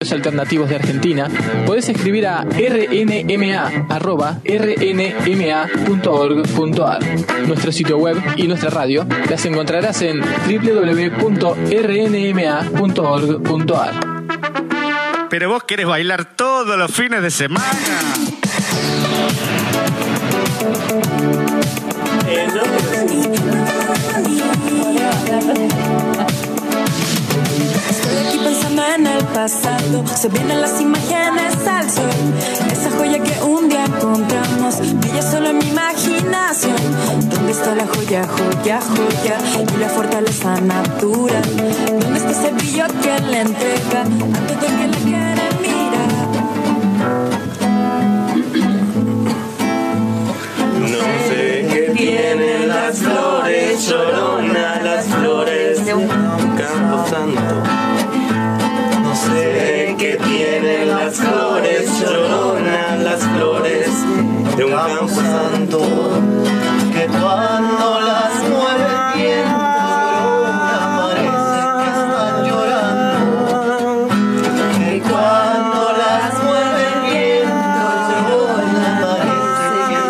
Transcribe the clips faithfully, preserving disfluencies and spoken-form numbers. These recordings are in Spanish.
medios alternativos de Argentina, podés escribir a rnma arroba rnma punto org punto ar. Nuestro sitio web y nuestra radio las encontrarás en w w w punto rnma punto org punto ar. Pero vos querés bailar todos los fines de semana. Estoy aquí pensando en el pasado, se vienen las imágenes al sol. Esa joya que un día encontramos brilla solo en mi imaginación. ¿Dónde está la joya, joya, joya? Y la fortaleza natural. ¿Dónde está ese brillo que le entrega a todo el que le quiere mirar? No sé qué tienen las flores, Llorona, las flores de un campo santo. No sé qué tienen las flores, Llorona, las flores de un campo santo. Que cuando las mueve el viento, Llorona, parece que están llorando. Que cuando las mueve el viento, Llorona, parece que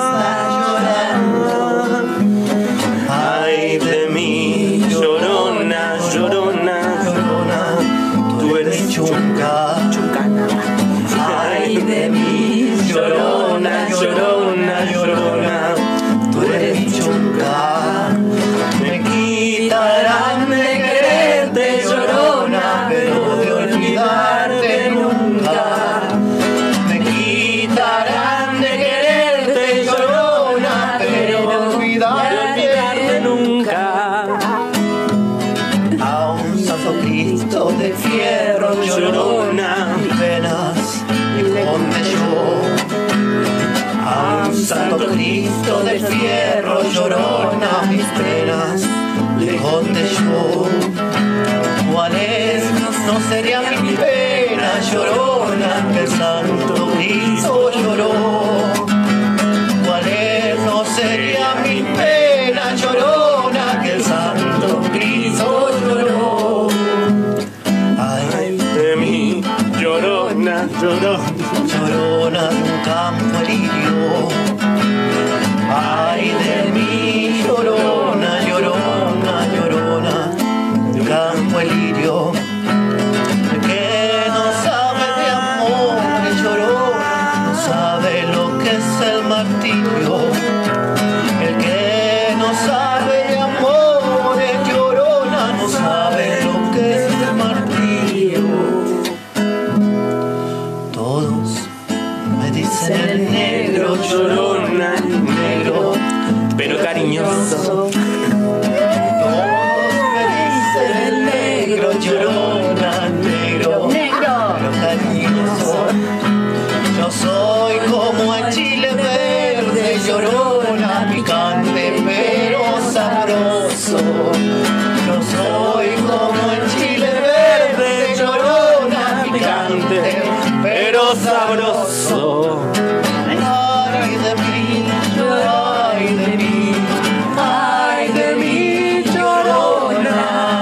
están llorando. Ay de mí, Llorona, Llorona, Llorona, tú eres chunca, chuncana. Ay de mí, Llorona, Llorona, Llorona, tú eres chunca. Me quitarán de quererte, Llorona, pero de olvidarte nunca. Me quitarán de quererte, Llorona, pero de olvidarte nunca. A un santo Cristo de fierro, Llorona, mis penas le conté yo. A un santo Cristo de fierro, Llorona, mis penas le conté yo. ¿Cuáles no sería mi pena, Llorona, que el santo Cristo lloró? ¿Cuáles no sería mi pena, Llorona, que el santo Cristo lloró? Ay de mí, Llorona, Llorona, Llorona de un campo lirio. Ay de mí, Llorona, Llorona, Llorona de un campo lirio. Que no sabe de amor, Llorona, no sabe lo que es el martirio. El que no sabe de amor, Llorona, no sabe lo que es el martirio. Todos me dicen el negro, Llorona, negro, pero cariñoso. Todos me dicen el negro, Llorona, negro, negro, pero cariñoso. Yo soy como el chile verde, Llorona, picante pero sabroso. Yo soy como el chile verde, Llorona, picante pero sabroso. Ay de mí, ay de mí, ay de mí, Llorona.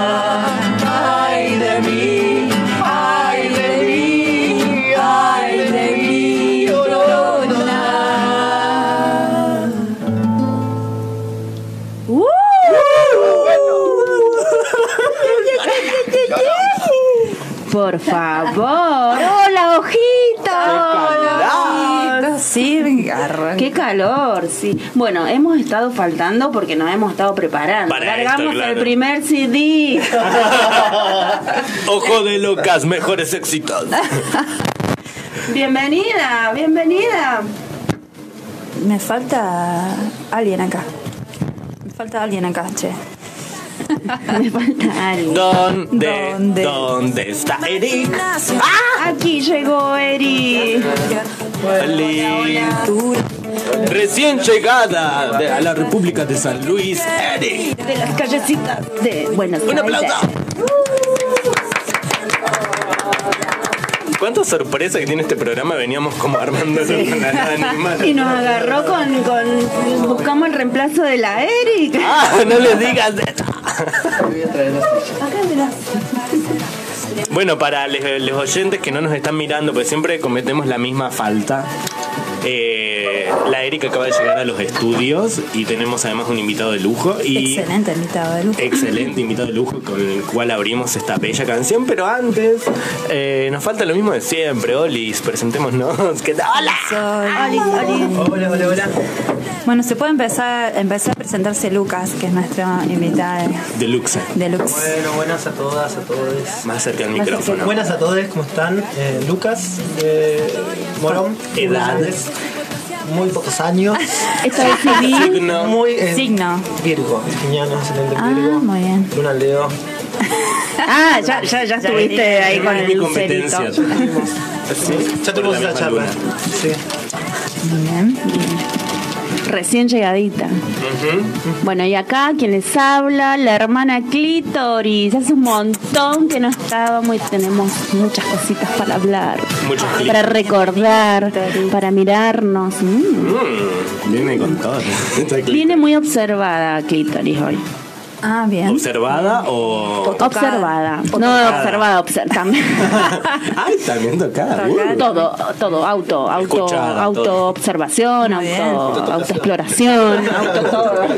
Ay de mí, ay de mí, ay de mí, Llorona. Por favor. Hola, hojita. Hola. Sí, qué calor, sí. Bueno, hemos estado faltando porque nos hemos estado preparando. Para Largamos esto, claro. el primer C D. Ojo de locas, mejores éxitos. Bienvenida, bienvenida. Me falta alguien acá. Me falta alguien acá, che. Me falta alguien. ¿Dónde? ¿Dónde? ¿Dónde está Eric? ¡Ah! Aquí llegó Eri. Feliz. Recién llegada de, a la República de San Luis, Eric. De las callecitas de Buenos Un Aires. aplauso. ¿Cuánta sorpresa que tiene este programa? Veníamos como armándolo con la nada animal. Y nos agarró con, con... Buscamos el reemplazo de la Eric. Ah, no les digas eso. Acá, mirá. Bueno, para les- los oyentes que no nos están mirando, porque siempre cometemos la misma falta. Eh, la Erika acaba de llegar a los estudios y tenemos además un invitado de lujo. Y Excelente invitado de lujo. Excelente invitado de lujo con el cual abrimos esta bella canción. Pero antes, eh, nos falta lo mismo de siempre. Olis, presentémonos. ¿Qué tal? ¡Hola! Soy... Hola, hola, hola. Bueno, se puede empezar, empezar a presentarse Lucas, que es nuestro invitado Deluxe. deluxe. Bueno, buenas a todas, a todos. Más cerca del micrófono. Buenas a todos, ¿cómo están? Eh, Lucas, de Morón. Edades. Muy pocos años. Esto es civil. Signo. Muy eh, Signo. Virgo, virginiano, excelente Ah, Virgo. muy bien. Luna Leo. Ah, ya, ya, ya estuviste ahí con Es mi el competencia. lucerito. Ya tuvimos Por la esa misma charla. luna. Sí. Muy bien. Recién llegadita. Bueno, y acá quien les habla, la hermana Clítoris. Hace un montón que no estábamos y tenemos muchas cositas para hablar, Muchos clips. para recordar, para mirarnos. Mm. Mm, viene con todo. Está cli- Viene muy observada Clítoris hoy. Ah, bien. ¿Observada o...? Observada. O No tocada. observada, obser- también. Ay, también tocada. Tocada. uh. Todo, todo, auto, auto, Escuchada, auto todo. observación, Muy bien. auto, autoexploración, auto todo.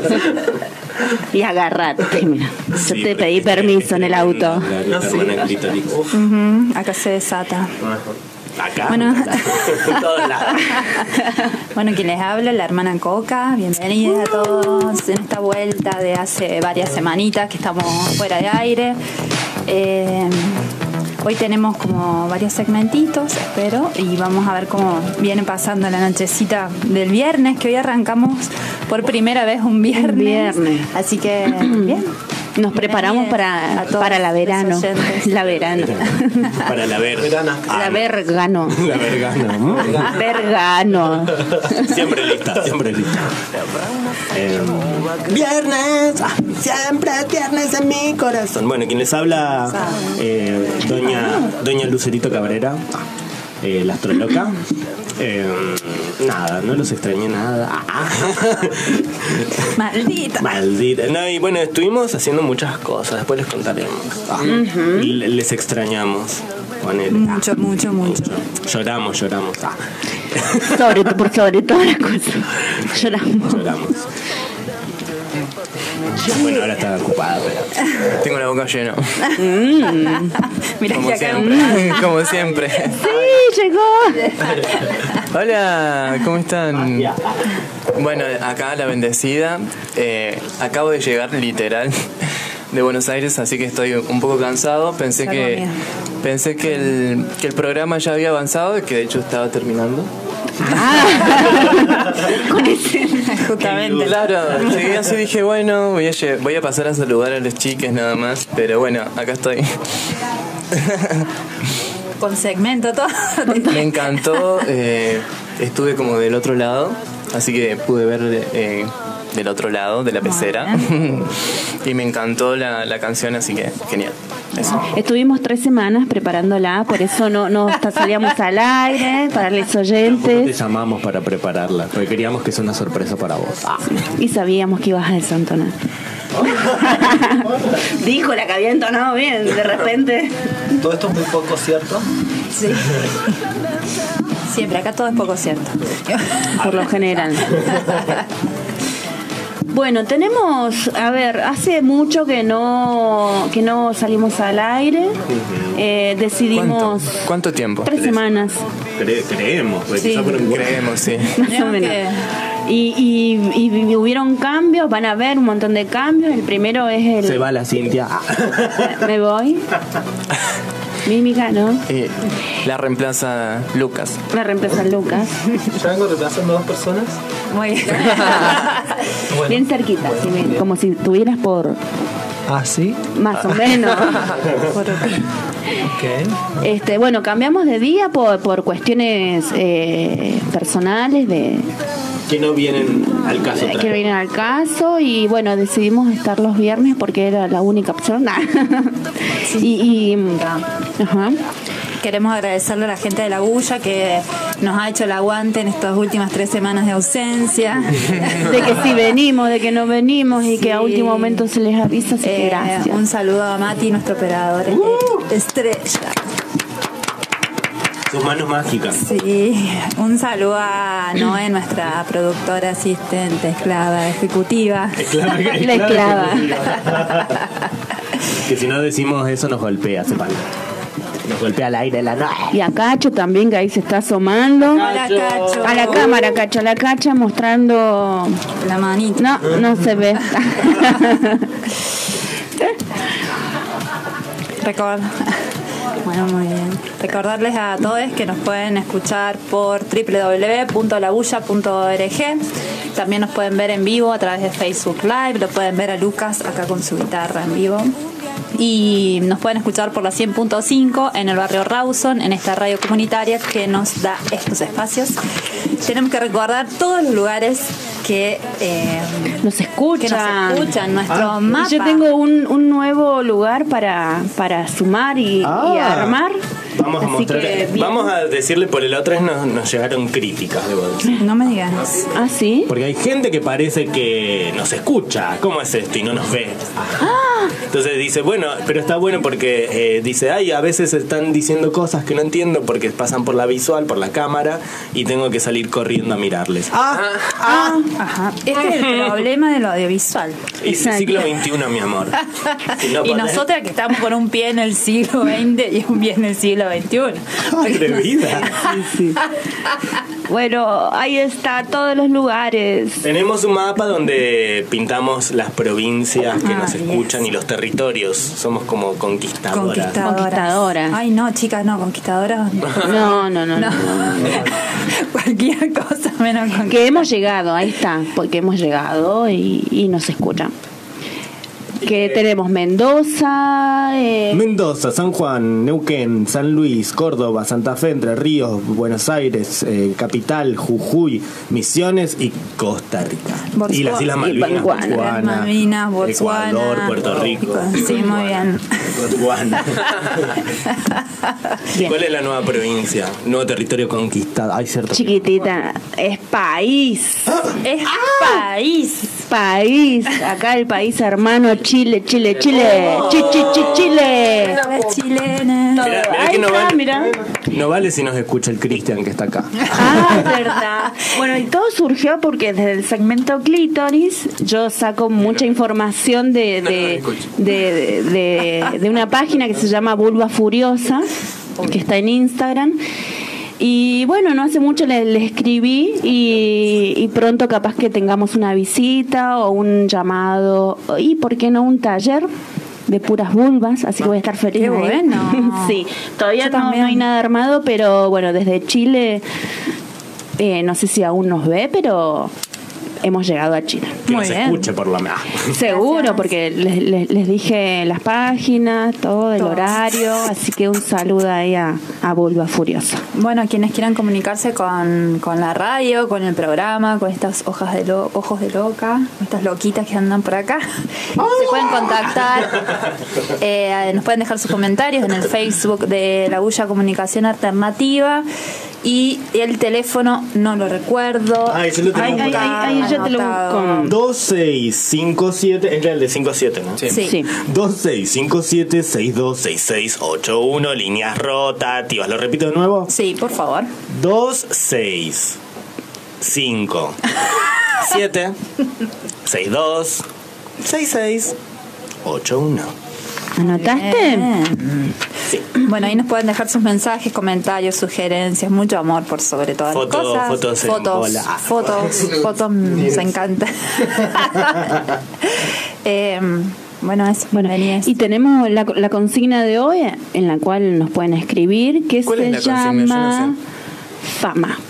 Y agarrate, mira. Yo Sí, te pero pedí es que permiso en el es auto. tremenda La, la No, sí. hermana Clítoris. Ujú, acá se desata. Acá. Bueno. En todos lados. Bueno, quien les habla, la hermana Coca. Bienvenida a todos en esta vuelta de hace varias semanitas que estamos fuera de aire. Eh, hoy tenemos como varios segmentitos, espero, y vamos a ver cómo viene pasando la nochecita del viernes, que hoy arrancamos por primera vez un viernes. viernes. Así que, bien. Nos preparamos para, A todos para la los verano. oyentes. La verano. Para la ver. Verana. La vergano. La vergana. Mm. Vergano. Siempre lista, siempre lista. Eh, viernes, ah, siempre es viernes en mi corazón. Bueno, quien les habla, eh, doña, doña Lucerito Cabrera, eh, la astroloca. Eh, nada, no los extrañé nada. Ah. Maldita. Maldita. No, y bueno, estuvimos haciendo muchas cosas, después les contaremos. Ah, l- Les extrañamos. Ponele. Mucho, mucho, mucho. Lloramos, lloramos. Ah. Sobre, por sobre todas las cosas. Lloramos. Lloramos. Bueno, ahora está ocupada, pero... Tengo la boca llena. Mira Como que acá siempre. Como siempre. Sí, llegó. Hola, ¿cómo están? Bueno, acá la bendecida. Eh, acabo de llegar literal de Buenos Aires, así que estoy un poco cansado. Pensé Ya que comía. pensé que el, que el programa ya había avanzado, que de hecho estaba terminando. Ah. Con ese. justamente. Claro, llegué así, dije, bueno, voy a, lle- voy a pasar a saludar a los chiques nada más, pero bueno, acá estoy. Con segmento todo. Me encantó, eh, estuve como del otro lado, así que pude ver eh, del otro lado de la pecera. Y me encantó la, la canción, así que genial. Eso. Estuvimos tres semanas preparándola, por eso no, no hasta salíamos al aire, para los Tampoco te oyentes. llamamos para prepararla, porque queríamos que sea una sorpresa para vos. Ah. Y sabíamos que ibas a desentonar. Dijo la que había entonado bien, de repente. Todo esto es muy poco cierto. Sí. Siempre, acá todo es poco cierto. Por lo general. Bueno, tenemos, a ver, hace mucho que no que no salimos al aire. Eh, decidimos ¿Cuánto? ¿Cuánto tiempo? tres semanas, Cre- creemos, porque Sí. quizá fueron Creemos, sí. más o Creo menos. que- Y, y, y hubieron cambios, van a haber un montón de cambios. El primero es el... Se va la Cintia. Ah. Me voy. Mímica, ¿no? Y la reemplaza Lucas. La reemplaza Lucas. Ya vengo reemplazando a dos personas. Muy bien. Bueno. Bien cerquita, así, bien, como si estuvieras por... Ah, sí. Más o menos. Ok. Este, bueno, cambiamos de día por, por cuestiones eh, personales de Que no vienen al caso. otra que vez. vienen al caso y bueno, decidimos estar los viernes porque era la única opción. y, y ajá. Queremos agradecerle a la gente de La Bulla que nos ha hecho el aguante en estas últimas tres semanas de ausencia. De que sí venimos, de que no venimos y que a Sí. último momento se les avisa, así que Eh, gracias. un saludo a Mati, nuestro operador Uh. estrella. Sus manos mágicas. Sí, un saludo a Noé, nuestra productora, asistente, esclava, ejecutiva. Esclava, La esclava. Que si no decimos eso nos golpea, sepan. Nos golpea al aire la noche. Y a Cacho también, que ahí se está asomando. Hola, Cacho. A la cámara, Cacho, a la Cacha mostrando... La manita. No, no se ve. Record. Bueno, muy bien. Recordarles a todos que nos pueden escuchar por doble u doble u doble u punto la bulla punto org. También nos pueden ver en vivo a través de Facebook Live. Lo pueden ver a Lucas acá con su guitarra en vivo. Y nos pueden escuchar por la cien punto cinco en el barrio Rawson, en esta radio comunitaria que nos da estos espacios. Tenemos que recordar todos los lugares que, eh, Nos escuchan. que nos escuchan, nuestro Ah, mapa. Yo tengo un, un nuevo lugar para, para sumar y, Ah. y armar. Vamos a Así mostrar. que bien. Vamos a decirle por el otro vez nos, nos llegaron críticas, debo decir. No me digas. Ah, ¿sí? Porque hay gente que parece que nos escucha. ¿Cómo es esto? Y no nos ve. Entonces dice, bueno, pero está bueno porque eh, dice, ay, a veces están diciendo cosas que no entiendo porque pasan por la visual, por la cámara, y tengo que salir corriendo a mirarles. Ah, ah. Ajá. Este es el problema de lo audiovisual. Y es Exacto. siglo veintiuno, mi amor. Si no Y podés- nosotras que estamos con un pie en el siglo veinte y un pie en el siglo veintiuno. Atrevida. Bueno, ahí está, todos los lugares. Tenemos un mapa donde pintamos las provincias que Ah, nos yes. escuchan y los territorios. Somos como conquistadoras. Conquistadoras. Conquistadoras. Ay, no, chicas, no, conquistadoras. No, no, no, no. No. Cualquier cosa menos conquistadoras. Que hemos llegado, ahí está, porque hemos llegado y, y nos escuchan. Que tenemos Mendoza, eh, Mendoza, San Juan, Neuquén, San Luis, Córdoba, Santa Fe, Entre Ríos, Buenos Aires, eh, Capital, Jujuy, Misiones y Costa Rica. Botswana. Y las Islas Y Malvinas, Botswana. Malvinas, Botswana, Ecuador, Puerto Rico. Sí, muy bien. Botswana. Bien. ¿Cuál es la nueva provincia? Nuevo territorio conquistado. Hay cierto. chiquitita, es país. Es país. País, acá el país hermano Chile, Chile, Chile, chi, chi, chi, Chile. Las chilenas. Mirá, mirá Ahí que no está, vale, mirá. no vale si nos escucha el Cristian que está acá. Ah, es verdad. Bueno, y todo surgió porque desde el segmento Clítoris yo saco mucha información de, de, de, de, de una página que se llama Vulva Furiosa, que está en Instagram. Y bueno, no hace mucho le, le escribí y, y pronto capaz que tengamos una visita o un llamado, y por qué no un taller de puras vulvas, así que voy a estar feliz. Qué de ir. bueno. Sí, todavía Yo no, también. no hay nada armado, pero bueno, desde Chile, eh, no sé si aún nos ve, pero hemos llegado a Chile. Que Muy nos bien. escuche por lo menos. Seguro, porque les, les- les dije las páginas, todo, el Todo. horario, así que un saludo ahí a, a Vulva Furiosa. Bueno, quienes quieran comunicarse con, con la radio, con el programa, con estas hojas de lo- ojos de loca, con estas loquitas que andan por acá, se pueden contactar, eh, nos pueden dejar sus comentarios en el Facebook de La Bulla Comunicación Alternativa y el teléfono no lo recuerdo. Ay, yo lo tengo Ay, ay, por ay, ay, yo te lo Anotado. busco. dos seis cinco siete, es el de cinco siete, ¿no? Sí. Sí. Sí. dos seis cinco siete seis dos seis seis ocho uno, líneas rotativas. ¿Lo repito de nuevo? Sí, por favor. dos seis cinco siete seis dos seis seis ocho uno. ¿Anotaste? Bien. Bueno, ahí nos pueden dejar sus mensajes, comentarios, sugerencias, mucho amor por sobre todas Foto- las cosas. fotos en fotos, bola. fotos, fotos, nos encanta. eh, bueno, eso. Bueno, bienvenidas. y tenemos la, la consigna de hoy en la cual nos pueden escribir, que ¿Cuál se es la consigna? Yo llama no Fama.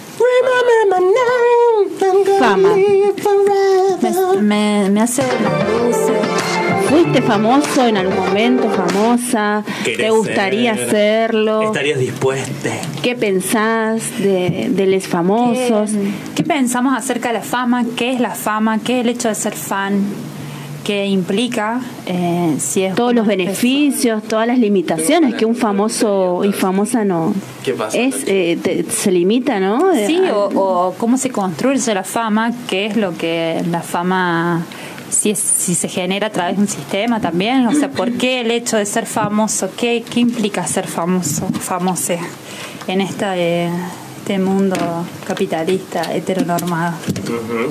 Fama. me, me, me hace las luces. ¿Fuiste famoso en algún momento, famosa? ¿Te ¿Querés gustaría ser? hacerlo? ¿Estarías dispuesta? ¿Qué pensás de, de los famosos? ¿Qué, qué pensamos acerca de la fama? ¿Qué es la fama? ¿Qué es el hecho de ser fan? ¿Qué implica? Eh, si es Todos los una beneficios, todas las limitaciones que un famoso y famosa no ¿Qué pasa? es, eh, te- se limita, ¿no? Sí, Eh, o, o cómo se construye la fama, qué es lo que la fama, si es, si se genera a través de un sistema también, o sea, ¿por qué el hecho de ser famoso? ¿Qué, qué implica ser famoso, famose? en esta, eh, este mundo capitalista heteronormado. Uh-huh.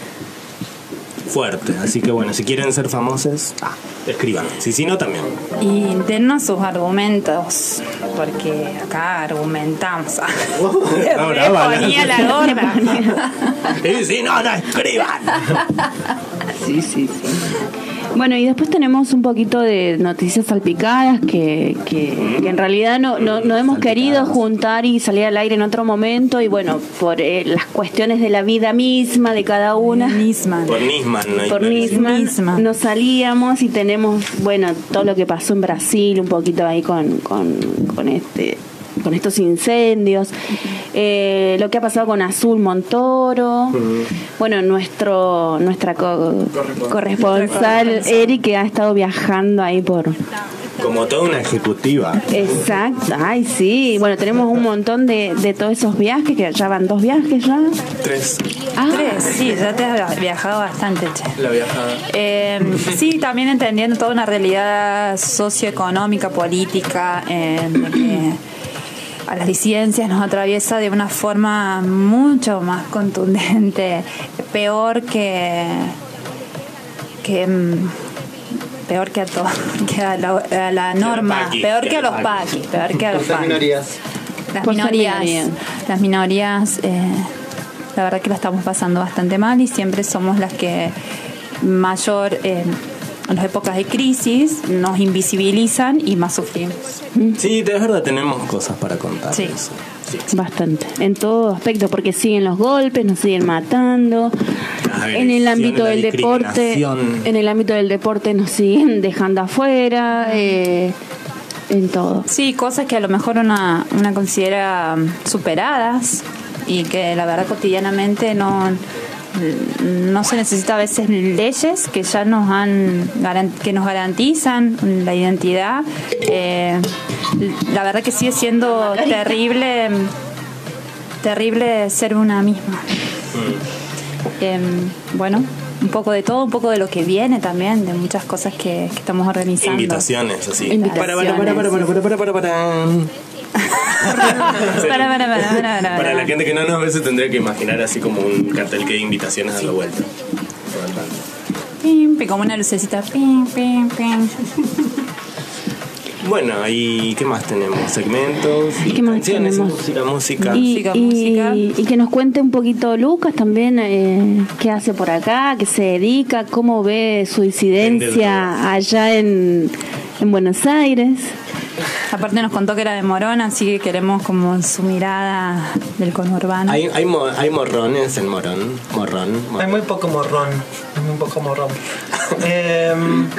Fuerte, así que bueno, si quieren ser famosos, ah, escriban. Si sí, no, también. Y dennos sus argumentos, porque acá argumentamos. Ahora, Me vale. ponía la gorra. Y si no, no escriban. Sí, sí, sí. Bueno, y después tenemos un poquito de noticias salpicadas que, que, que en realidad no, no, no hemos querido juntar y salir al aire en otro momento, y bueno, por eh, las cuestiones de la vida misma de cada una. Nisman. Por Nisman, ¿no? Por Nisman, Nisman. nos salíamos y tenemos, bueno, todo lo que pasó en Brasil, un poquito ahí con, con, con este con estos incendios, eh, lo que ha pasado con Azul Montoro, uh-huh. bueno, nuestro nuestra co- corresponsal Eric, que ha estado viajando ahí por... Como toda una ejecutiva. Exacto, ay sí, bueno, tenemos un montón de, de todos esos viajes, que ya van dos viajes ya. Tres. Ah, Tres, sí, ya te has viajado bastante, che. La viajada. Eh, sí, también entendiendo toda una realidad socioeconómica, política, en que a las disidencias nos atraviesa de una forma mucho más contundente, peor que que peor que a todo, que a la, a la norma, paquis, peor que que a a los los paquis, peor que a los Las paquis. minorías. Las Por ser minorías, minoría. las minorías, eh, la verdad que la estamos pasando bastante mal y siempre somos las que mayor, eh, en las épocas de crisis, nos invisibilizan y más sufrimos. Sí, de verdad tenemos cosas para contar. Sí. Sí. bastante, en todo aspecto, porque siguen los golpes, nos siguen matando. En el ámbito del deporte, en el ámbito del deporte nos siguen dejando afuera, eh, en todo. Sí, cosas que a lo mejor una, una considera superadas y que la verdad cotidianamente no, no se necesita a veces leyes que ya nos han que nos garantizan la identidad. Eh, la verdad que sigue siendo terrible, terrible ser una misma. Mm. Eh, bueno, un poco de todo, un poco de lo que viene también, de muchas cosas que, que estamos organizando. Invitaciones, así. Invitaciones. Para, para, para, para, para, para, para, para. para, para, para, para, para, para la gente que no nos ve, se tendría que imaginar así como un cartel que de invitaciones a la vuelta. Pim, pim, como una lucecita. Pim, pim, pim. Bueno, ¿y qué más tenemos? Segmentos, ¿Y qué más canciones, tenemos? música, música. Y, Música, y- música. y que nos cuente un poquito Lucas también, eh, qué hace por acá, qué se dedica, cómo ve su Vende incidencia allá en, en Buenos Aires. Aparte nos contó que era de Morón, así que queremos como su mirada del conurbano. Hay, hay, mo- hay morrones en Morón. Morrón. Hay muy poco morrón. Hay muy poco morrón. Eh,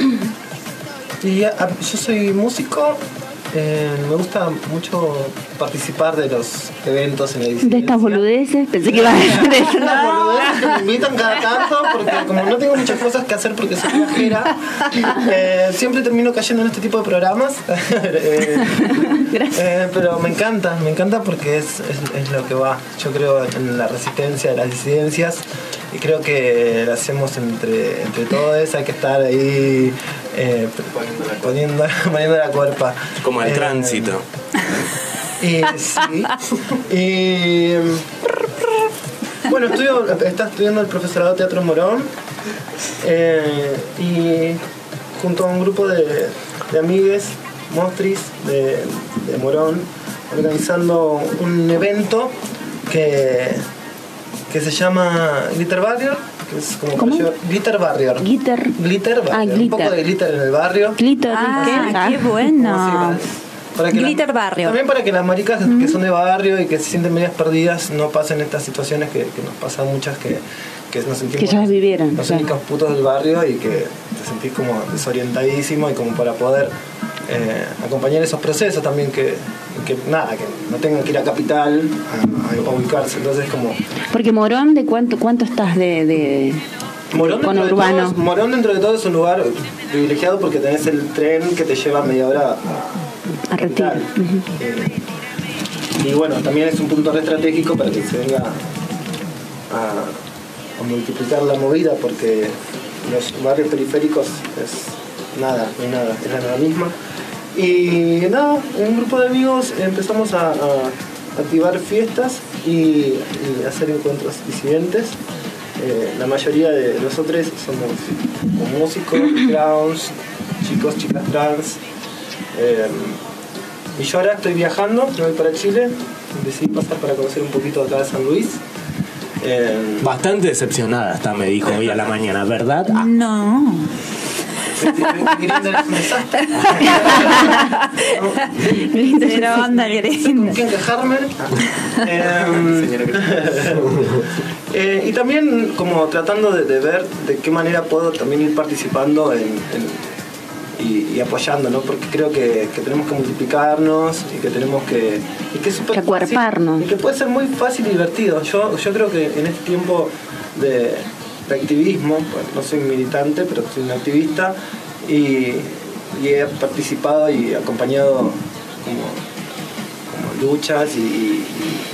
y a- yo soy músico. eh, me gusta mucho participar de los eventos en la De disidencia. estas boludeces, pensé que iba a decir eso. Las boludeces que me invitan cada tanto, porque como no tengo muchas cosas que hacer porque soy viajera, eh, siempre termino cayendo en este tipo de programas. Eh, eh, pero me encanta, me encanta porque es, es, es lo que va. Yo creo en la resistencia de las disidencias y creo que la hacemos entre, entre todos. Hay que estar ahí eh, poniendo, poniendo la cuerpa. Como el Eh, tránsito. y sí. Y bueno, estudio, está estudiando el profesorado de Teatro Morón. eh, y junto a un grupo de, de amigues, mostris de, de Morón, organizando un evento que, que se llama Glitter Barrier, que es como ¿Cómo? para llevar- Glitter Barrier. Glitter. Glitter Barrier. Ah, Un glitter. poco de glitter en el barrio. Glitter, Ah, ¿qué? qué bueno. Como si- para que Glitter las- Barrio. También para que las maricas que son de barrio y que se sienten medias perdidas no pasen estas situaciones que, que nos pasan muchas que, que nos sentimos Que ya las vivieron, los claro. únicos putos del barrio y que te sentís como desorientadísimo y como para poder eh, acompañar esos procesos también que, que nada, que no tengan que ir a Capital a, a ubicarse. Entonces como Porque Morón, ¿de cuánto cuánto estás de, de Morón dentro, de conurbano? todo, Morón dentro de todo es un lugar privilegiado porque tenés el tren que te lleva media hora A Retiro. Capital. Eh, y bueno, también es un punto re estratégico para que se venga a, a multiplicar la movida porque los barrios periféricos es nada, no hay nada, es la nada misma. Y nada, un grupo de amigos empezamos a, a- activar fiestas y, y hacer encuentros disidentes. Eh, la mayoría de nosotros somos músicos, clowns, chicos, chicas trans. Eh, y yo ahora estoy viajando, me voy para Chile, decidí pasar para conocer un poquito acá de San Luis. Eh, Bastante decepcionada está, me dijo hoy a la mañana, ¿verdad? Ah. No. Pero anda, ¿Con quién quejarme? eh, eh, y también como tratando de, de ver de qué manera puedo también ir participando en, en, y, y apoyando, ¿no? Porque creo que, que tenemos que multiplicarnos y que tenemos que... Y que es súper que acuerparnos. fácil, y que puede ser muy fácil y divertido. Yo, yo creo que en este tiempo de... de activismo, bueno, no soy militante, pero soy un activista y, y he participado y acompañado como, como luchas y, y,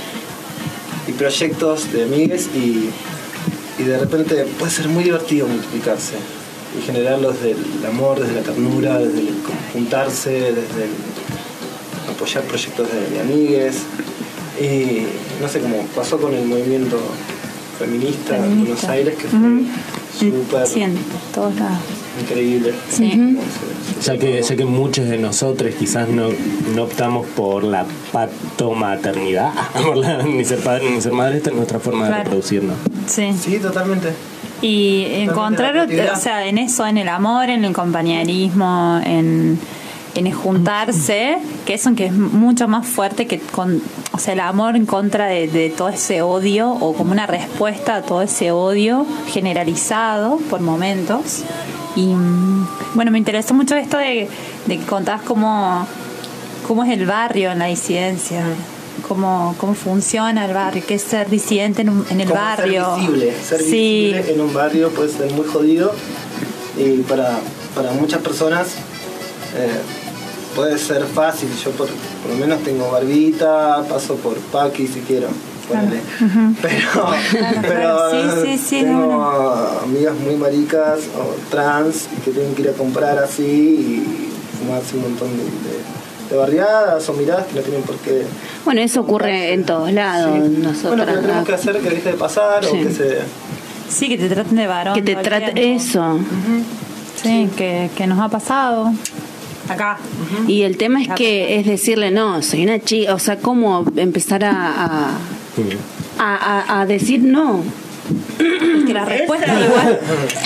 y proyectos de amigues y, y de repente puede ser muy divertido multiplicarse y generarlo desde el amor, desde la ternura, desde el juntarse, desde el apoyar proyectos de, de amigues y no sé, cómo pasó con el movimiento feminista, feminista en Buenos Aires, que fue uh-huh. súper sí, en todos lados. Increíble. Sí. Uh-huh. Ya que, ya que muchos de nosotros quizás no, no optamos por la patomaternidad, por la, ni ser padre ni ser madre, esta es nuestra forma claro. de reproducirnos. Sí. Sí, totalmente. Y totalmente encontrar, o sea, en eso, en el amor, en el compañerismo, en... en juntarse, que eso que es mucho más fuerte que con, o sea, el amor en contra de, de todo ese odio o como una respuesta a todo ese odio generalizado por momentos. Y bueno, me interesó mucho esto de, de que contás cómo, cómo es el barrio en la disidencia, cómo, cómo funciona el barrio, qué es ser disidente en, un, en el barrio. Ser visible, ser sí. visible en un barrio puede ser muy jodido y para, para muchas personas eh, puede ser fácil. Yo por, por lo menos tengo barbita, paso por Paqui si quiero, ponele. Uh-huh. Pero, claro, pero claro. Sí, sí, sí, tengo no, no. amigas muy maricas o trans que tienen que ir a comprar así y fumarse un montón de, de, de barriadas o miradas que no tienen por qué. Bueno, eso ocurre en todos lados. Sí. Nosotros, bueno, pero tenemos que hacer que deje de pasar sí. o que se... Sí, que te traten de varón. Que te traten eso. Uh-huh. Sí, sí. Que, que nos ha pasado. Acá. Uh-huh. Y el tema es que es decirle, no, soy una chica, o sea, ¿cómo empezar a a, a, a, a decir no? Es que la respuesta es igual.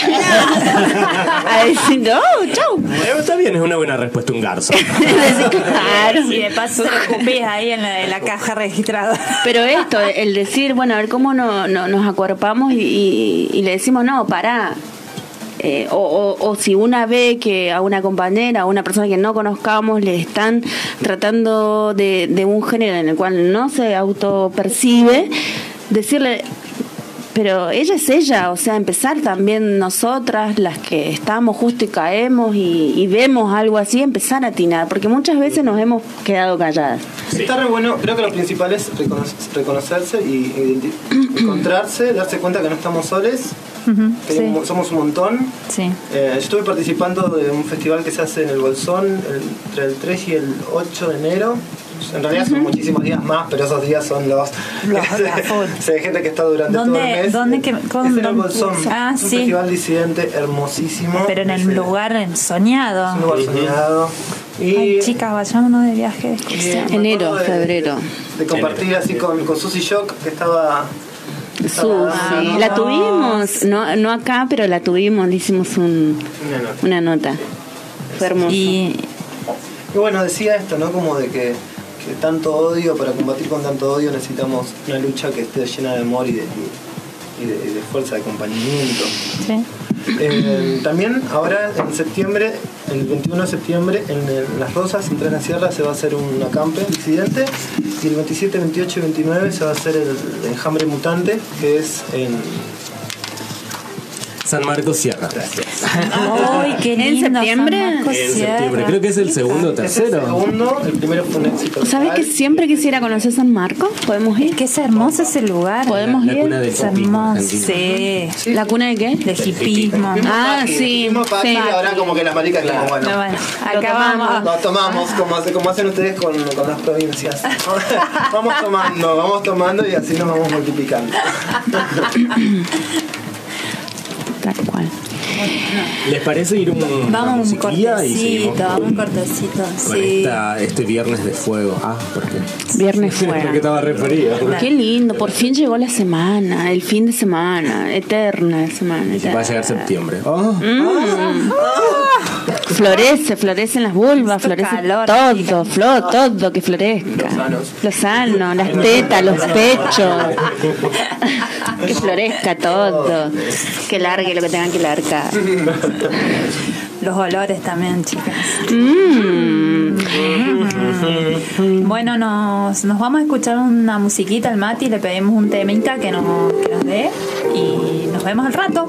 A decir, no, chau. Bueno, está bien, es una buena respuesta, un garzo. Claro. Y de paso te lo escupís ahí en la, en la caja registradora. Pero esto, el decir, bueno, a ver cómo no, no, nos acuerpamos y, y, y le decimos, no, pará. Eh, o, o, o si una ve que a una compañera, a una persona que no conozcamos, le están tratando de, de un género en el cual no se autopercibe, decirle, pero ella es ella, o sea, empezar también nosotras, las que estamos justo y caemos y, y vemos algo así, empezar a atinar, porque muchas veces nos hemos quedado calladas. Sí. Está re bueno, creo que lo principal es reconocer, reconocerse y encontrarse, darse cuenta que no estamos soles. Uh-huh, que sí. Somos un montón. Sí. Eh, yo estuve participando de un festival que se hace en el Bolsón el, entre el tres y el ocho de enero. En realidad uh-huh. son muchísimos días más, pero esos días son los... los se, gente que está durante todo el mes. ¿Dónde? Que, con, es en el Bolsón. Ah, un sí. festival disidente hermosísimo. Pero en el ese, lugar soñado. Es un lugar soñado. Y, ay, chicas, vayámonos de viaje de excursión. Enero, de, febrero. De, de compartir enero, así sí. con, con Susi Shock, que estaba... Su, sí. La tuvimos, no, no acá, pero la tuvimos, le hicimos un, una nota. Una nota. Fue hermoso. Y, y bueno, decía esto, ¿no? Como de que, que tanto odio, para combatir con tanto odio necesitamos una lucha que esté llena de amor y de, y de, y de fuerza, de acompañamiento. Sí. Eh, también ahora en septiembre, el veintiuno de septiembre, en, el, en Las Rosas, en Tres la Sierra, se va a hacer un acampe disidente. Y el veintisiete, veintiocho y veintinueve se va a hacer el Enjambre Mutante, que es en... San Marcos Sierra. ¡Ay, qué lindo! ¿En septiembre? San Marcos En Sierra. septiembre, creo que es el segundo o Es el tercero. segundo, el primero fue un éxito. ¿Sabes que siempre quisiera conocer San Marcos? ¿Podemos ir? Que es hermoso ese lugar. ¿Podemos La ir? cuna del Es hipismo hermoso. argentino. Sí. ¿La cuna de qué? De hipismo. Ah, sí, Sí. sí. Ahora como que la marica es como, bueno. No, bueno, Lo acá tomamos. vamos. Lo tomamos como, hace- como hacen ustedes con, con las provincias. Vamos tomando, vamos tomando y así nos vamos multiplicando. Tal cual. ¿Les parece ir un, Vamos un musiquilla y seguimos cortecito, con- un cortecito, con sí. esta, este viernes de fuego? Ah, ¿por qué? Viernes Porque fuera. estaba re frío. Qué lindo, por fin llegó la semana, el fin de semana, eterna semana. Va a llegar septiembre. Oh. Florece, florecen las vulvas, Esto florece calor, todo, chica. flor, todo que florezca. Los sanos, las tetas, los pechos. Que florezca todo. Que largue lo que tengan que largar. Los olores también, chicas. Mm. Bueno, nos, nos vamos a escuchar una musiquita al Mati, le pedimos un temita que nos, que nos dé y nos vemos al rato.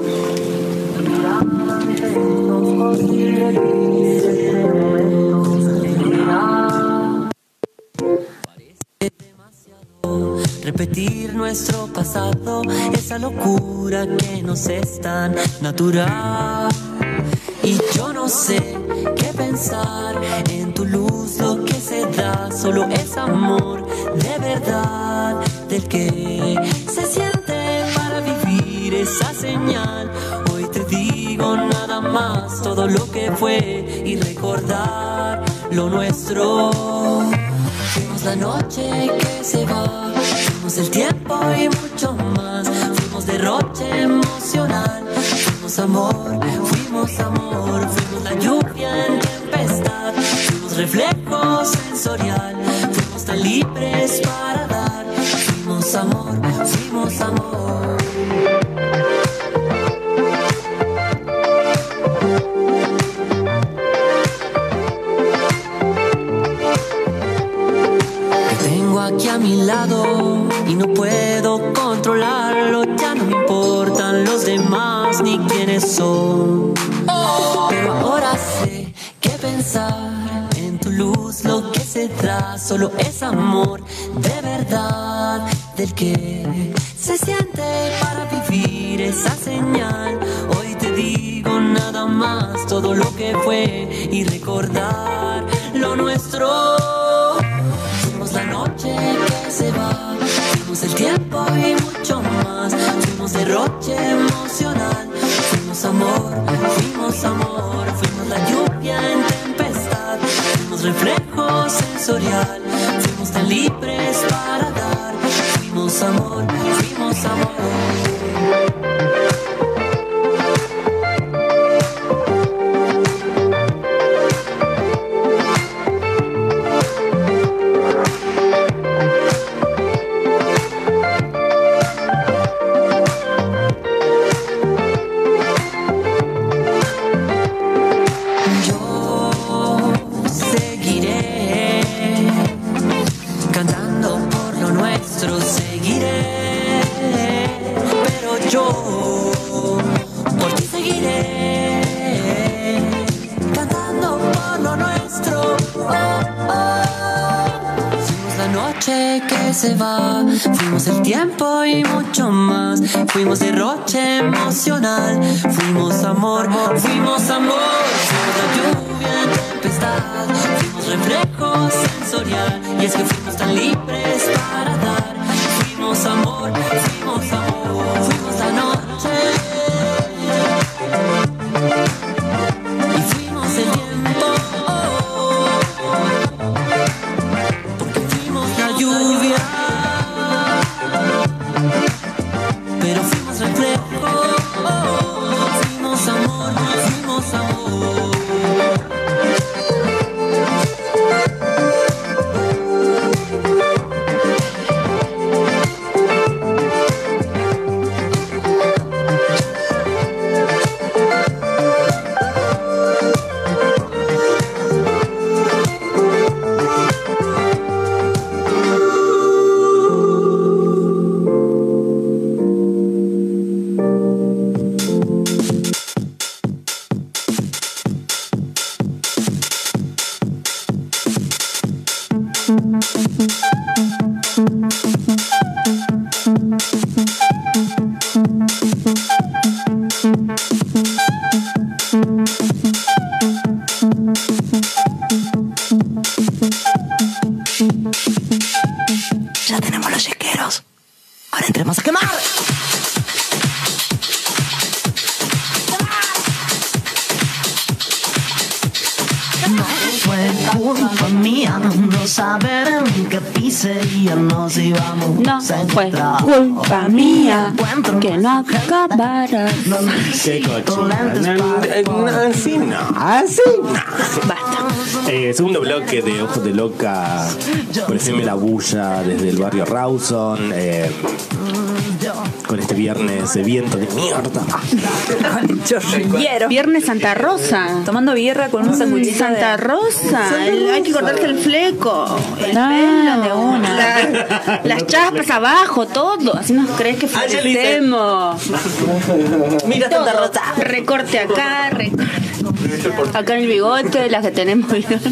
Repetir nuestro pasado, esa locura que nos es tan natural. Y yo no sé qué pensar, en tu luz lo que se da solo es amor de verdad, del que se siente para vivir esa señal. Hoy te digo nada más, todo lo que fue y recordar lo nuestro. Fuimos la noche que se va, fuimos el tiempo y mucho más, fuimos derroche emocional, fuimos amor, fuimos amor, fuimos la lluvia en tempestad, fuimos reflejo sensorial, fuimos tan libres para dar, fuimos amor, fuimos amor. Aquí a mi lado y no puedo controlarlo, ya no me importan los demás ni quiénes son. Pero ahora sé que pensar en tu luz lo que se da solo es amor de verdad, del que se siente para vivir esa señal. Hoy te digo nada más, todo lo que fue y recordar lo nuestro. La noche que se va, fuimos el tiempo y mucho más, fuimos derroche emocional, fuimos amor, fuimos amor, fuimos la lluvia en tempestad, fuimos reflejo sensorial, fuimos tan libres para dar, fuimos amor, fuimos amor. Que se va, fuimos el tiempo y mucho más, fuimos derroche emocional, fuimos amor, fuimos amor, fuimos la lluvia en tempestad, fuimos reflejo sensorial, y es que fuimos tan libres para dar, fuimos amor, fuimos amor, fuimos la noche y fuimos el tiempo. Lluvia, pero fuimos reflejo, fuimos amor, fuimos amor. Ahora entremos a quemar. No fue culpa mía no saber en qué pizzería nos íbamos. No fue culpa mía que no acabaras. Qué cochina. Así no, así no. Basta. Eh, segundo bloque de Ojos de Loca. Por F M La Bulla desde el barrio Rawson. Eh, con este viernes de viento de mierda. Chorrillero. Viernes Santa Rosa. Tomando birra con un sanguchito Santa de... Rosa. El- hay que cortarse el fleco. El Ah, pelo. de una. La- las chaspas abajo, todo. Así nos crees que Ah, ya le hice. florecemos. Mira Santa Rosa. Recorte acá, recorte. Acá en el bigote, las que tenemos bigote.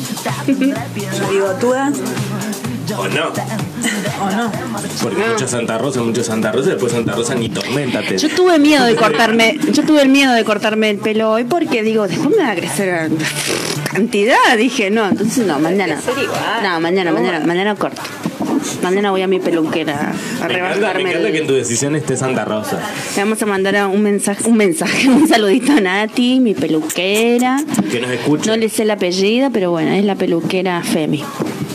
Bigotudas. ¿O no? ¿O no? Porque mucho Santa Rosa, mucho Santa Rosa, después Santa Rosa ni torméntate. Yo tuve miedo de cortarme, yo tuve el miedo de cortarme el pelo hoy porque digo, después me va a crecer cantidad, dije, no, entonces no, mañana. No, mañana, mañana, mañana corto. Mañana voy a mi peluquera a Me encanta, me rebajarme. encanta que en el- tu decisión esté Santa Rosa. Le vamos a mandar a un mensaje, un mensaje, un saludito a Nati, mi peluquera. Que nos escuche. No le sé el apellido, pero bueno, es la peluquera Femi.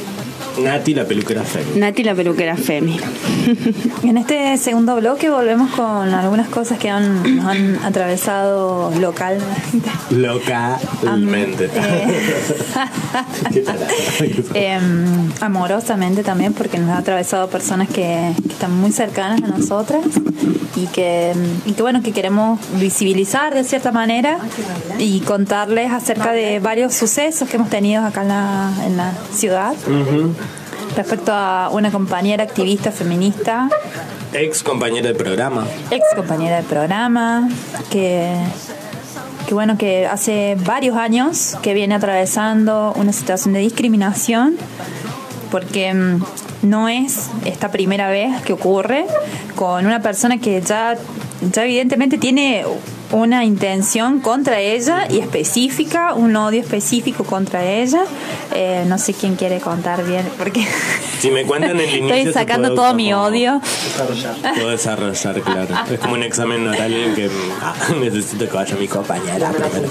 Nati, la peluquera Femi. Nati, la peluquera Femi. En este segundo bloque volvemos con algunas cosas que han, nos han atravesado localmente. Localmente. Eh, ¿Qué tal? eh, amorosamente también, porque nos ha atravesado personas que, que están muy cercanas a nosotras y que, y que bueno, que queremos visibilizar de cierta manera y contarles acerca de varios sucesos que hemos tenido acá en la, en la ciudad. Ujú. Respecto a una compañera activista feminista, Ex compañera de programa. ex compañera de programa, que, que bueno, que hace varios años que viene atravesando una situación de discriminación, porque mm, no es esta primera vez que ocurre con una persona que ya, ya evidentemente tiene una intención contra ella y específica, un odio específico contra ella. Eh, no sé quién quiere contar bien, porque Si me cuentan el inicio. estoy te sacando puedo todo como- mi odio. Puedo desarrollar, claro. Es como un examen oral en que ah, necesito que vaya mi compañera primero.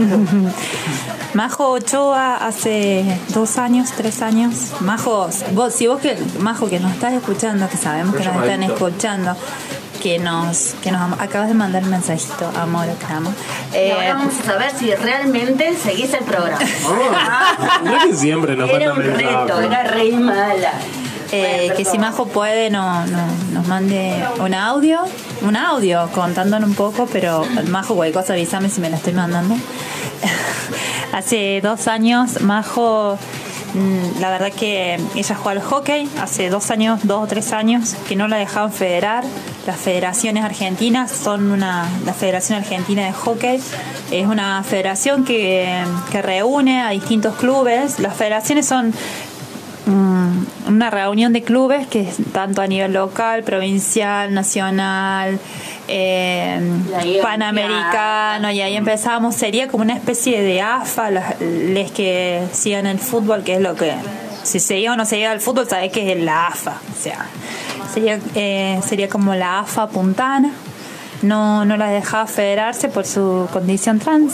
Majo Ochoa hace dos años, tres años. Majo, vos, si vos que, Majo, que nos estás escuchando, que sabemos que nos están escuchando, que nos, que nos am- acabas de mandar un mensajito, amor, te amo. Eh, Ahora vamos a saber si realmente seguís el programa. Creo que siempre nos Era faltan un reto, mensajes. era re mala. eh, que si Majo puede no, no, nos mande un audio, un audio contándonos un poco, pero Majo, cualquier cosa avísame si me la estoy mandando. Hace dos años Majo, mm, la verdad que ella juega al hockey, hace dos años, dos o tres años que no la dejaban federar. Las federaciones argentinas son una, la Federación Argentina de Hockey es una federación que, que reúne a distintos clubes. Las federaciones son mm, una reunión de clubes que es tanto a nivel local, provincial, nacional, eh, La panamericano, y ahí empezamos. Sería como una especie de A F A, las- les que sigan el fútbol, que es lo que, si se iba o no se iba al fútbol, sabés que es la A F A, o sea, sería, eh, sería como la A F A puntana. No, no la dejaba federarse por su condición trans.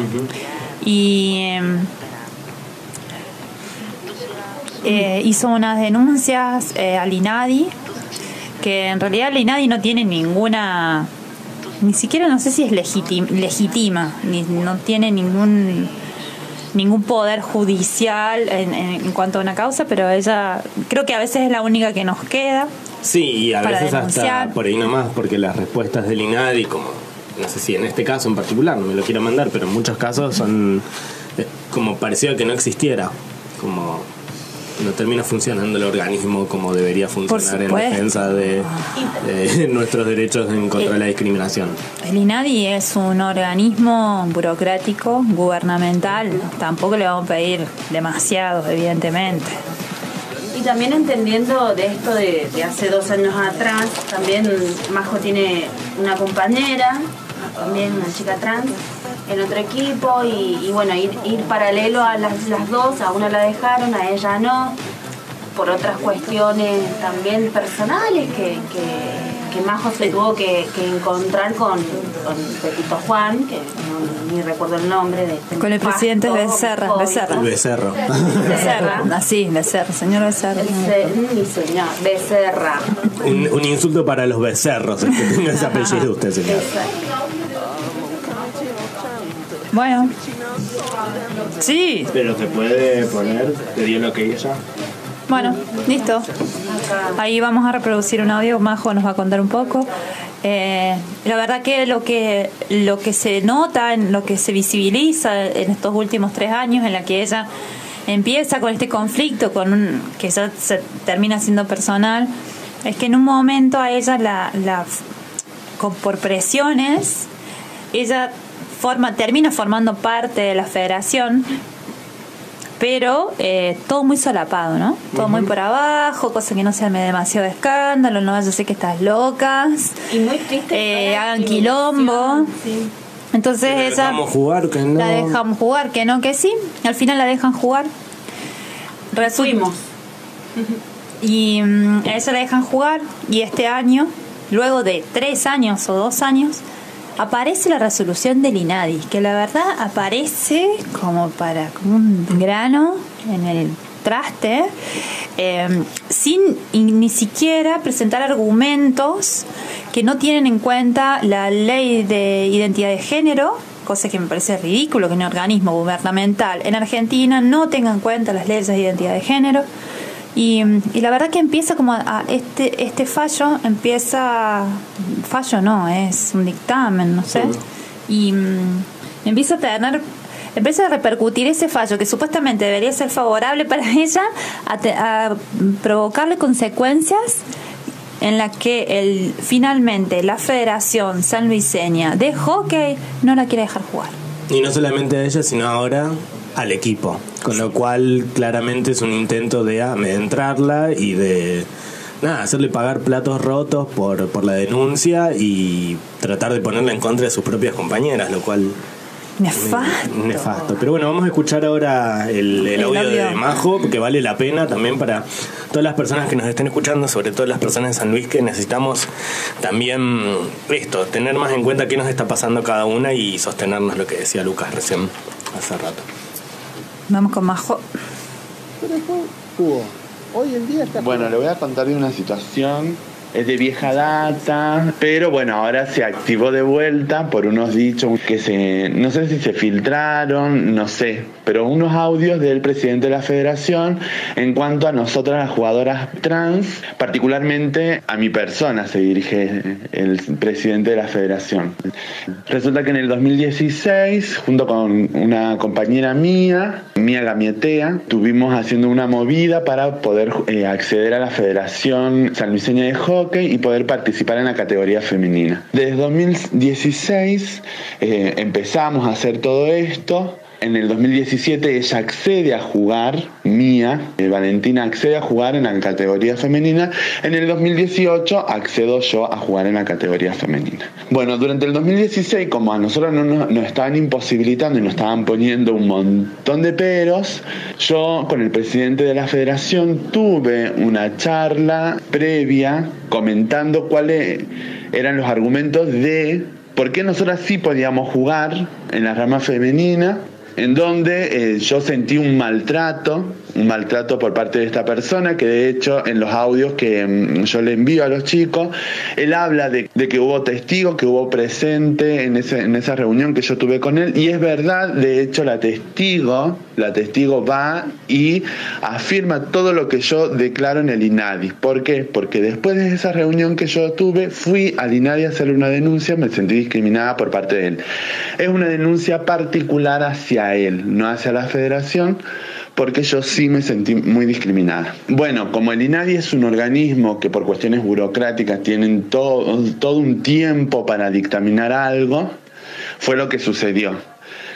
Y em, eh, hizo unas denuncias eh, al INADI, que en realidad el INADI no tiene ninguna, ni siquiera no sé si es legitim, legitima, ni, no tiene ningún ningún poder judicial en, en, en cuanto a una causa, pero ella creo que a veces es la única que nos queda. Sí, y a Para veces denunciar. hasta por ahí nomás, porque las respuestas del INADI, como no sé si en este caso en particular, no me lo quiero mandar, pero en muchos casos son eh, como parecido a que no existiera, como no termina funcionando el organismo como debería funcionar en supuesto. defensa de, de nuestros derechos en contra de la discriminación. El INADI es un organismo burocrático, gubernamental, tampoco le vamos a pedir demasiado, evidentemente. Y también entendiendo de esto de, de hace dos años atrás, también Majo tiene una compañera, también una chica trans, en otro equipo y, y bueno, ir, ir paralelo a las, las dos, a una la dejaron, a ella no. por otras cuestiones también personales que, que, que Majo se tuvo que, que encontrar con, con Pepito Juan, que no, ni recuerdo el nombre de este con el presidente Becerra, Becerra. Becerro. Becerra, así, Becerra, señor Becerra. Ese, mi señor, Becerra. Un, un insulto para los becerros, el que tenga ese apellido usted, señor. Bueno. Sí. Pero se puede poner, te dio lo que ella. Bueno, listo. Ahí vamos a reproducir un audio. Majo nos va a contar un poco. Eh, la verdad que lo que lo que se nota, en lo que se visibiliza en estos últimos tres años, en la que ella empieza con este conflicto, con un, que ya se termina siendo personal, es que en un momento a ella la, la con, por presiones, ella forma termina formando parte de la federación. Pero eh, todo muy solapado, ¿no? Todo uh-huh. muy por abajo, cosa que no se arme demasiado escándalo, no vaya a ser que estás locas. Y muy triste. Eh, hagan quilombo. Sí. Entonces la ella. Dejamos jugar, que no. La dejamos jugar, que no, que sí. Al final la dejan jugar. Resumimos. Y um, a ella la dejan jugar. Y este año, luego de tres años o dos años, aparece la resolución del INADI, que la verdad aparece como para como un grano en el traste, eh, sin ni siquiera presentar argumentos que no tienen en cuenta la ley de identidad de género, cosa que me parece ridículo que un organismo gubernamental en Argentina no tenga en cuenta las leyes de identidad de género. Y, y la verdad que empieza como a, a este este fallo empieza fallo no es un dictamen, no sé, y um, empieza a tener empieza a repercutir ese fallo que supuestamente debería ser favorable para ella a, te, a provocarle consecuencias en la que el finalmente la Federación Sanluiseña de Hockey no la quiere dejar jugar. Y no solamente a ella, sino ahora al equipo, con lo cual claramente es un intento de amedrentarla y de nada, hacerle pagar platos rotos por, por la denuncia y tratar de ponerla en contra de sus propias compañeras, lo cual nefasto. nefasto. Pero bueno, vamos a escuchar ahora el, el, el audio, audio de Majo, porque vale la pena también para todas las personas que nos estén escuchando, sobre todo las personas de San Luis, que necesitamos también esto, tener más en cuenta qué nos está pasando cada una y sostenernos, lo que decía Lucas recién hace rato. Vamos con Majo. Hoy en día está... Bueno, le voy a contar de una situación, es de vieja data, pero bueno, ahora se activó de vuelta por unos dichos que se, no sé si se filtraron, no sé, pero unos audios del presidente de la federación en cuanto a nosotras las jugadoras trans, particularmente a mi persona se dirige el presidente de la federación. Resulta que en el dos mil dieciséis, junto con una compañera mía, Mía Gamietea, estuvimos haciendo una movida para poder eh, acceder a la Federación Sanluiseña de Hockey y poder participar en la categoría femenina. Desde dos mil dieciséis eh, empezamos a hacer todo esto. En el dos mil diecisiete ella accede a jugar, Mía, eh, Valentina accede a jugar en la categoría femenina. En el dos mil dieciocho accedo yo a jugar en la categoría femenina. Bueno, durante el dos mil dieciséis, como a nosotros no nos, nos estaban imposibilitando y nos estaban poniendo un montón de peros, yo con el presidente de la federación tuve una charla previa comentando cuáles eran los argumentos de por qué nosotras sí podíamos jugar en la rama femenina, en donde eh, yo sentí un maltrato, un maltrato por parte de esta persona, que de hecho en los audios que mm, yo le envío a los chicos, él habla de, de que hubo testigos, que hubo presente en, ese, en esa reunión que yo tuve con él, y es verdad, de hecho la testigo, la testigo va y afirma todo lo que yo declaro en el INADI. ¿Por qué? Porque después de esa reunión que yo tuve, fui al INADI a hacer una denuncia, me sentí discriminada por parte de él. Es una denuncia particular hacia él, no hacia la federación, porque yo sí me sentí muy discriminada. Bueno, como el INADI es un organismo que por cuestiones burocráticas tienen todo, todo un tiempo para dictaminar algo, fue lo que sucedió.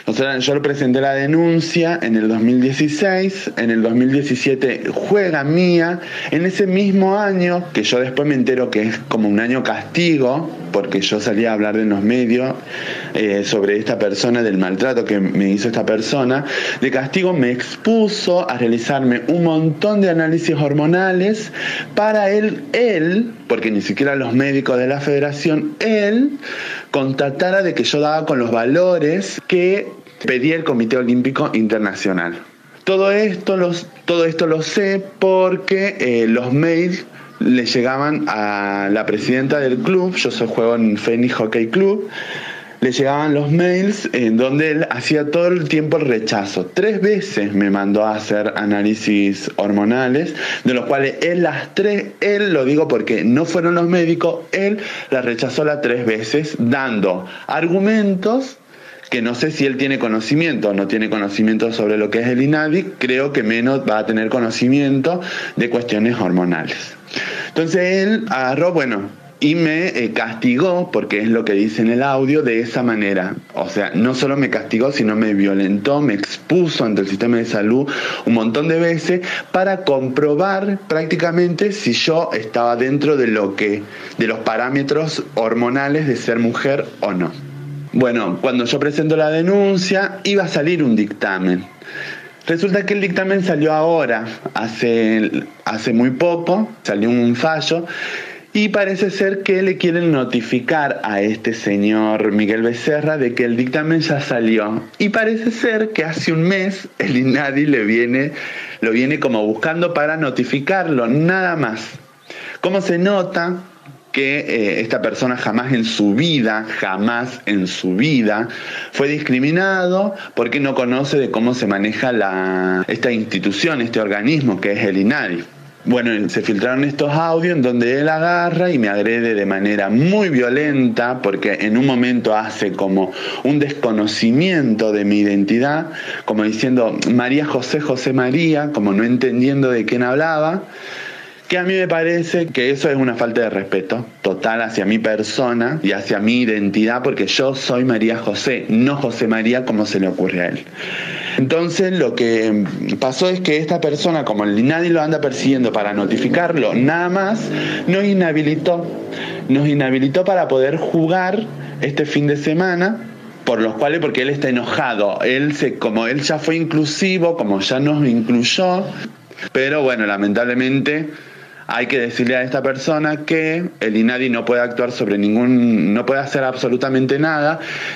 O sea, yo le presenté la denuncia en el dos mil dieciséis, en el dos mil diecisiete juega Mía, en ese mismo año, que yo después me entero que es como un año castigo, porque yo salí a hablar en los medios eh, sobre esta persona, del maltrato que me hizo esta persona, de castigo me expuso a realizarme un montón de análisis hormonales para él, él, porque ni siquiera los médicos de la federación, él constatara de que yo daba con los valores que pedía el Comité Olímpico Internacional. Todo esto, los, todo esto lo sé porque eh, los mails le llegaban a la presidenta del club, yo soy juego en Fénix Hockey Club, le llegaban los mails en donde él hacía todo el tiempo el rechazo. Tres veces me mandó a hacer análisis hormonales, de los cuales él las tres, él lo digo porque no fueron los médicos, él las rechazó las tres veces, dando argumentos que no sé si él tiene conocimiento o no tiene conocimiento sobre lo que es el INADI, creo que menos va a tener conocimiento de cuestiones hormonales. Entonces él agarró, bueno, y me eh, castigó, porque es lo que dice en el audio, de esa manera. O sea, no solo me castigó, sino me violentó, me expuso ante el sistema de salud un montón de veces para comprobar prácticamente si yo estaba dentro de lo que, de los parámetros hormonales de ser mujer o no. Bueno, cuando yo presento la denuncia, iba a salir un dictamen. Resulta que el dictamen salió ahora, hace, hace muy poco, salió un fallo, y parece ser que le quieren notificar a este señor Miguel Becerra de que el dictamen ya salió. Y parece ser que hace un mes el INADI le viene, lo viene como buscando para notificarlo, nada más. ¿Cómo se nota? Que eh, esta persona jamás en su vida, jamás en su vida fue discriminado porque no conoce de cómo se maneja la, esta institución, este organismo que es el INADI. Bueno, se filtraron estos audios en donde él agarra y me agrede de manera muy violenta porque en un momento hace como un desconocimiento de mi identidad, como diciendo María José, José María, como no entendiendo de quién hablaba. Que a mí me parece que eso es una falta de respeto total hacia mi persona y hacia mi identidad, porque yo soy María José, no José María como se le ocurre a él. Entonces lo que pasó es que esta persona, como nadie lo anda persiguiendo para notificarlo, nada más nos inhabilitó, nos inhabilitó para poder jugar este fin de semana, por los cuales, porque él está enojado, él se, como él ya fue inclusivo, como ya nos incluyó, pero bueno, lamentablemente hay que decirle a esta persona que el INADI no puede actuar sobre ningún, no puede hacer absolutamente nada.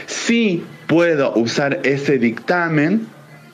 Sí puedo usar ese dictamen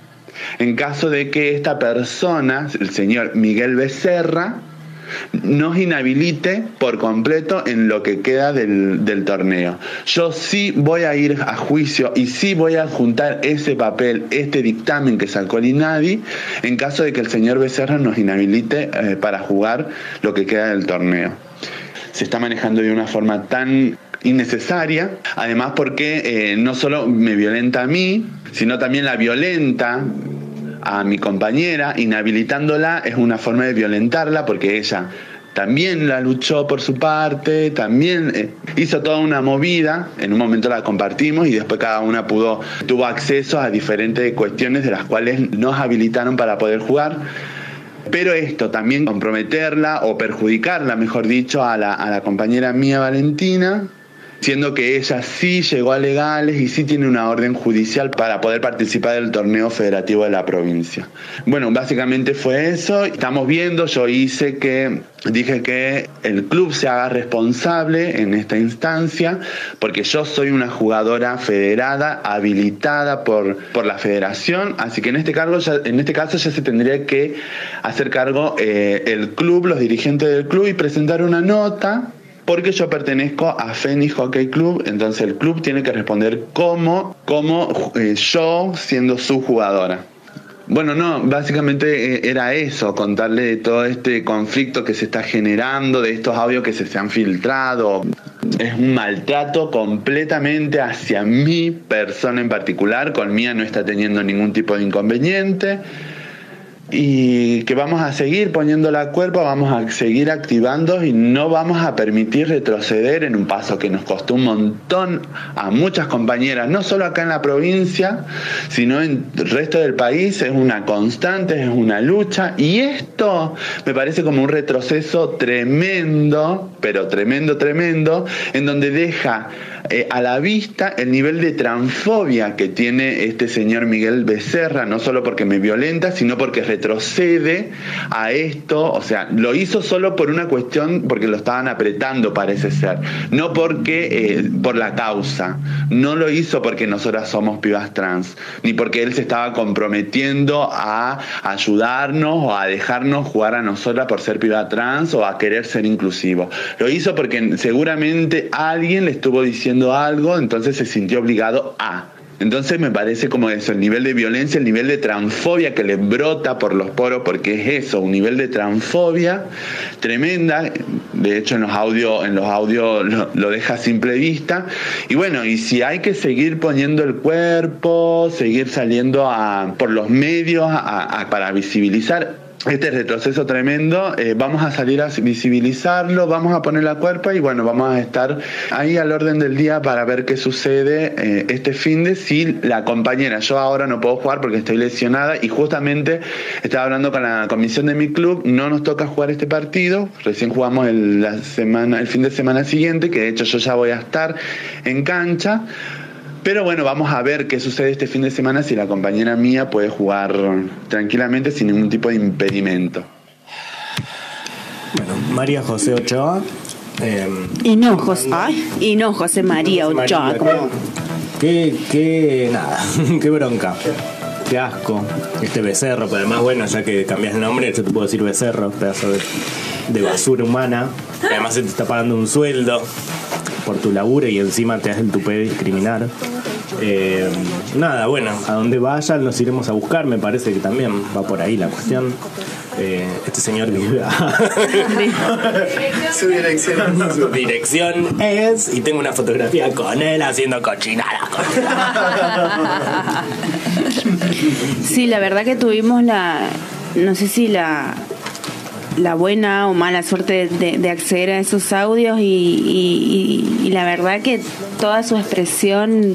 en caso de que esta persona, el señor Miguel Becerra, nos inhabilite por completo en lo que queda del, del torneo. Yo sí voy a ir a juicio y sí voy a adjuntar ese papel, este dictamen que sacó el INADI, en caso de que el señor Becerra nos inhabilite eh, para jugar lo que queda del torneo. Se está manejando de una forma tan innecesaria, además porque eh, no solo me violenta a mí, sino también la violenta a mi compañera. Inhabilitándola es una forma de violentarla porque ella también la luchó por su parte, también eh, hizo toda una movida, en un momento la compartimos y después cada una pudo, tuvo acceso a diferentes cuestiones de las cuales nos habilitaron para poder jugar. Pero esto también comprometerla o perjudicarla, mejor dicho, a la, a la compañera mía Valentina, siendo que ella sí llegó a legales y sí tiene una orden judicial para poder participar del torneo federativo de la provincia. Bueno, básicamente fue eso. Estamos viendo, yo hice que, dije que el club se haga responsable en esta instancia, porque yo soy una jugadora federada, habilitada por, por la federación, así que en este, cargo ya, en este caso ya se tendría que hacer cargo eh, el club, los dirigentes del club, y presentar una nota, porque yo pertenezco a Fénix Hockey Club, entonces el club tiene que responder como, como eh, yo siendo su jugadora. Bueno, no, básicamente eh, era eso, contarle de todo este conflicto que se está generando, de estos audios que se, se han filtrado. Es un maltrato completamente hacia mi persona en particular, con Mía no está teniendo ningún tipo de inconveniente. y que vamos a seguir poniendo la cuerpa, vamos a seguir activando y no vamos a permitir retroceder en un paso que nos costó un montón a muchas compañeras, no solo acá en la provincia, sino en el resto del país. Es una constante, es una lucha, y esto me parece como un retroceso tremendo, pero tremendo, tremendo, en donde deja eh, a la vista el nivel de transfobia que tiene este señor Miguel Becerra, no solo porque me violenta, sino porque retrocede a esto. O sea, lo hizo solo por una cuestión, porque lo estaban apretando, parece ser, no porque eh, por la causa, no lo hizo porque nosotras somos pibas trans, ni porque él se estaba comprometiendo a ayudarnos o a dejarnos jugar a nosotras por ser piba trans o a querer ser inclusivo. Lo hizo porque seguramente alguien le estuvo diciendo algo, entonces se sintió obligado a. Entonces me parece como eso, el nivel de violencia, el nivel de transfobia que le brota por los poros, porque es eso, un nivel de transfobia tremenda. De hecho, en los audios en los audios lo, lo deja a simple vista. Y bueno, y si hay que seguir poniendo el cuerpo, seguir saliendo a, por los medios a, a, para visibilizar este retroceso tremendo, eh, vamos a salir a visibilizarlo, vamos a poner la cuerpa y bueno, vamos a estar ahí al orden del día para ver qué sucede eh, este fin de si la compañera, yo ahora no puedo jugar porque estoy lesionada y justamente estaba hablando con la comisión de mi club, no nos toca jugar este partido, recién jugamos el, la semana, el fin de semana siguiente, que de hecho yo ya voy a estar en cancha. Pero bueno, vamos a ver qué sucede este fin de semana si la compañera mía puede jugar tranquilamente sin ningún tipo de impedimento. Bueno, María José Ochoa. Eh, y no José, ay, y no José María Ochoa. María, como... qué, qué, nada, qué bronca. Qué asco. Este Becerro, pero además, bueno, ya que cambias el nombre, yo te puedo decir Becerro, pedazo de, de basura humana. Además se te está pagando un sueldo por tu laburo y encima te hace el tupé de discriminar. Eh, nada, bueno, a donde vayan nos iremos a buscar, me parece que también va por ahí la cuestión. Eh, este señor vive su dirección su dirección es, y tengo una fotografía con él haciendo cochinada. Sí, la verdad que tuvimos la, no sé si la la buena o mala suerte de, de acceder a esos audios y, y, y, y la verdad que toda su expresión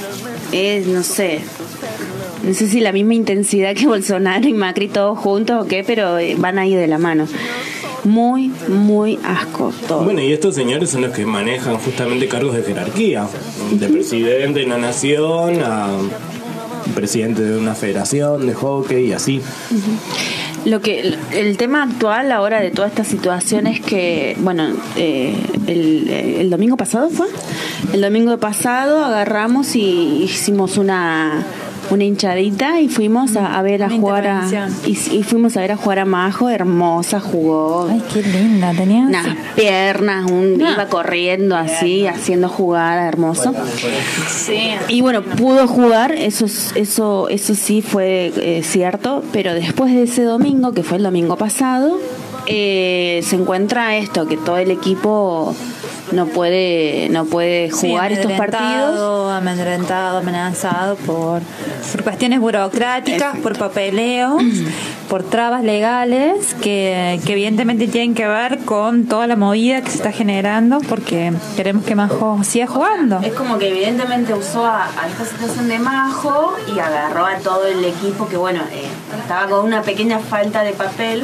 es, no sé, no sé si la misma intensidad que Bolsonaro y Macri todos juntos o qué, pero van ahí de la mano. Muy, muy asco todo. Bueno, y estos señores son los que manejan justamente cargos de jerarquía, de presidente de una nación a presidente de una federación de hockey y así. Uh-huh. Lo que el tema actual ahora de toda esta situación es que, bueno, eh, el, el domingo pasado fue, el domingo pasado agarramos y hicimos una una hinchadita y fuimos a, a ver a una jugar a y, y fuimos a ver a jugar a Majo, hermosa, jugó. Ay, qué linda, tenía unas piernas, un, no. iba corriendo así, haciendo jugada, hermoso. Sí. Y bueno, pudo jugar, eso eso eso sí fue eh, cierto, pero después de ese domingo, que fue el domingo pasado, eh, se encuentra esto, que todo el equipo no puede no puede jugar sí, estos partidos, amedrentado, amenazado por por cuestiones burocráticas, por papeleos, por trabas legales que, que evidentemente tienen que ver con toda la movida que se está generando porque queremos que Majo siga jugando. Es como que evidentemente usó a, a esta situación de Majo y agarró a todo el equipo que bueno, eh, estaba con una pequeña falta de papel.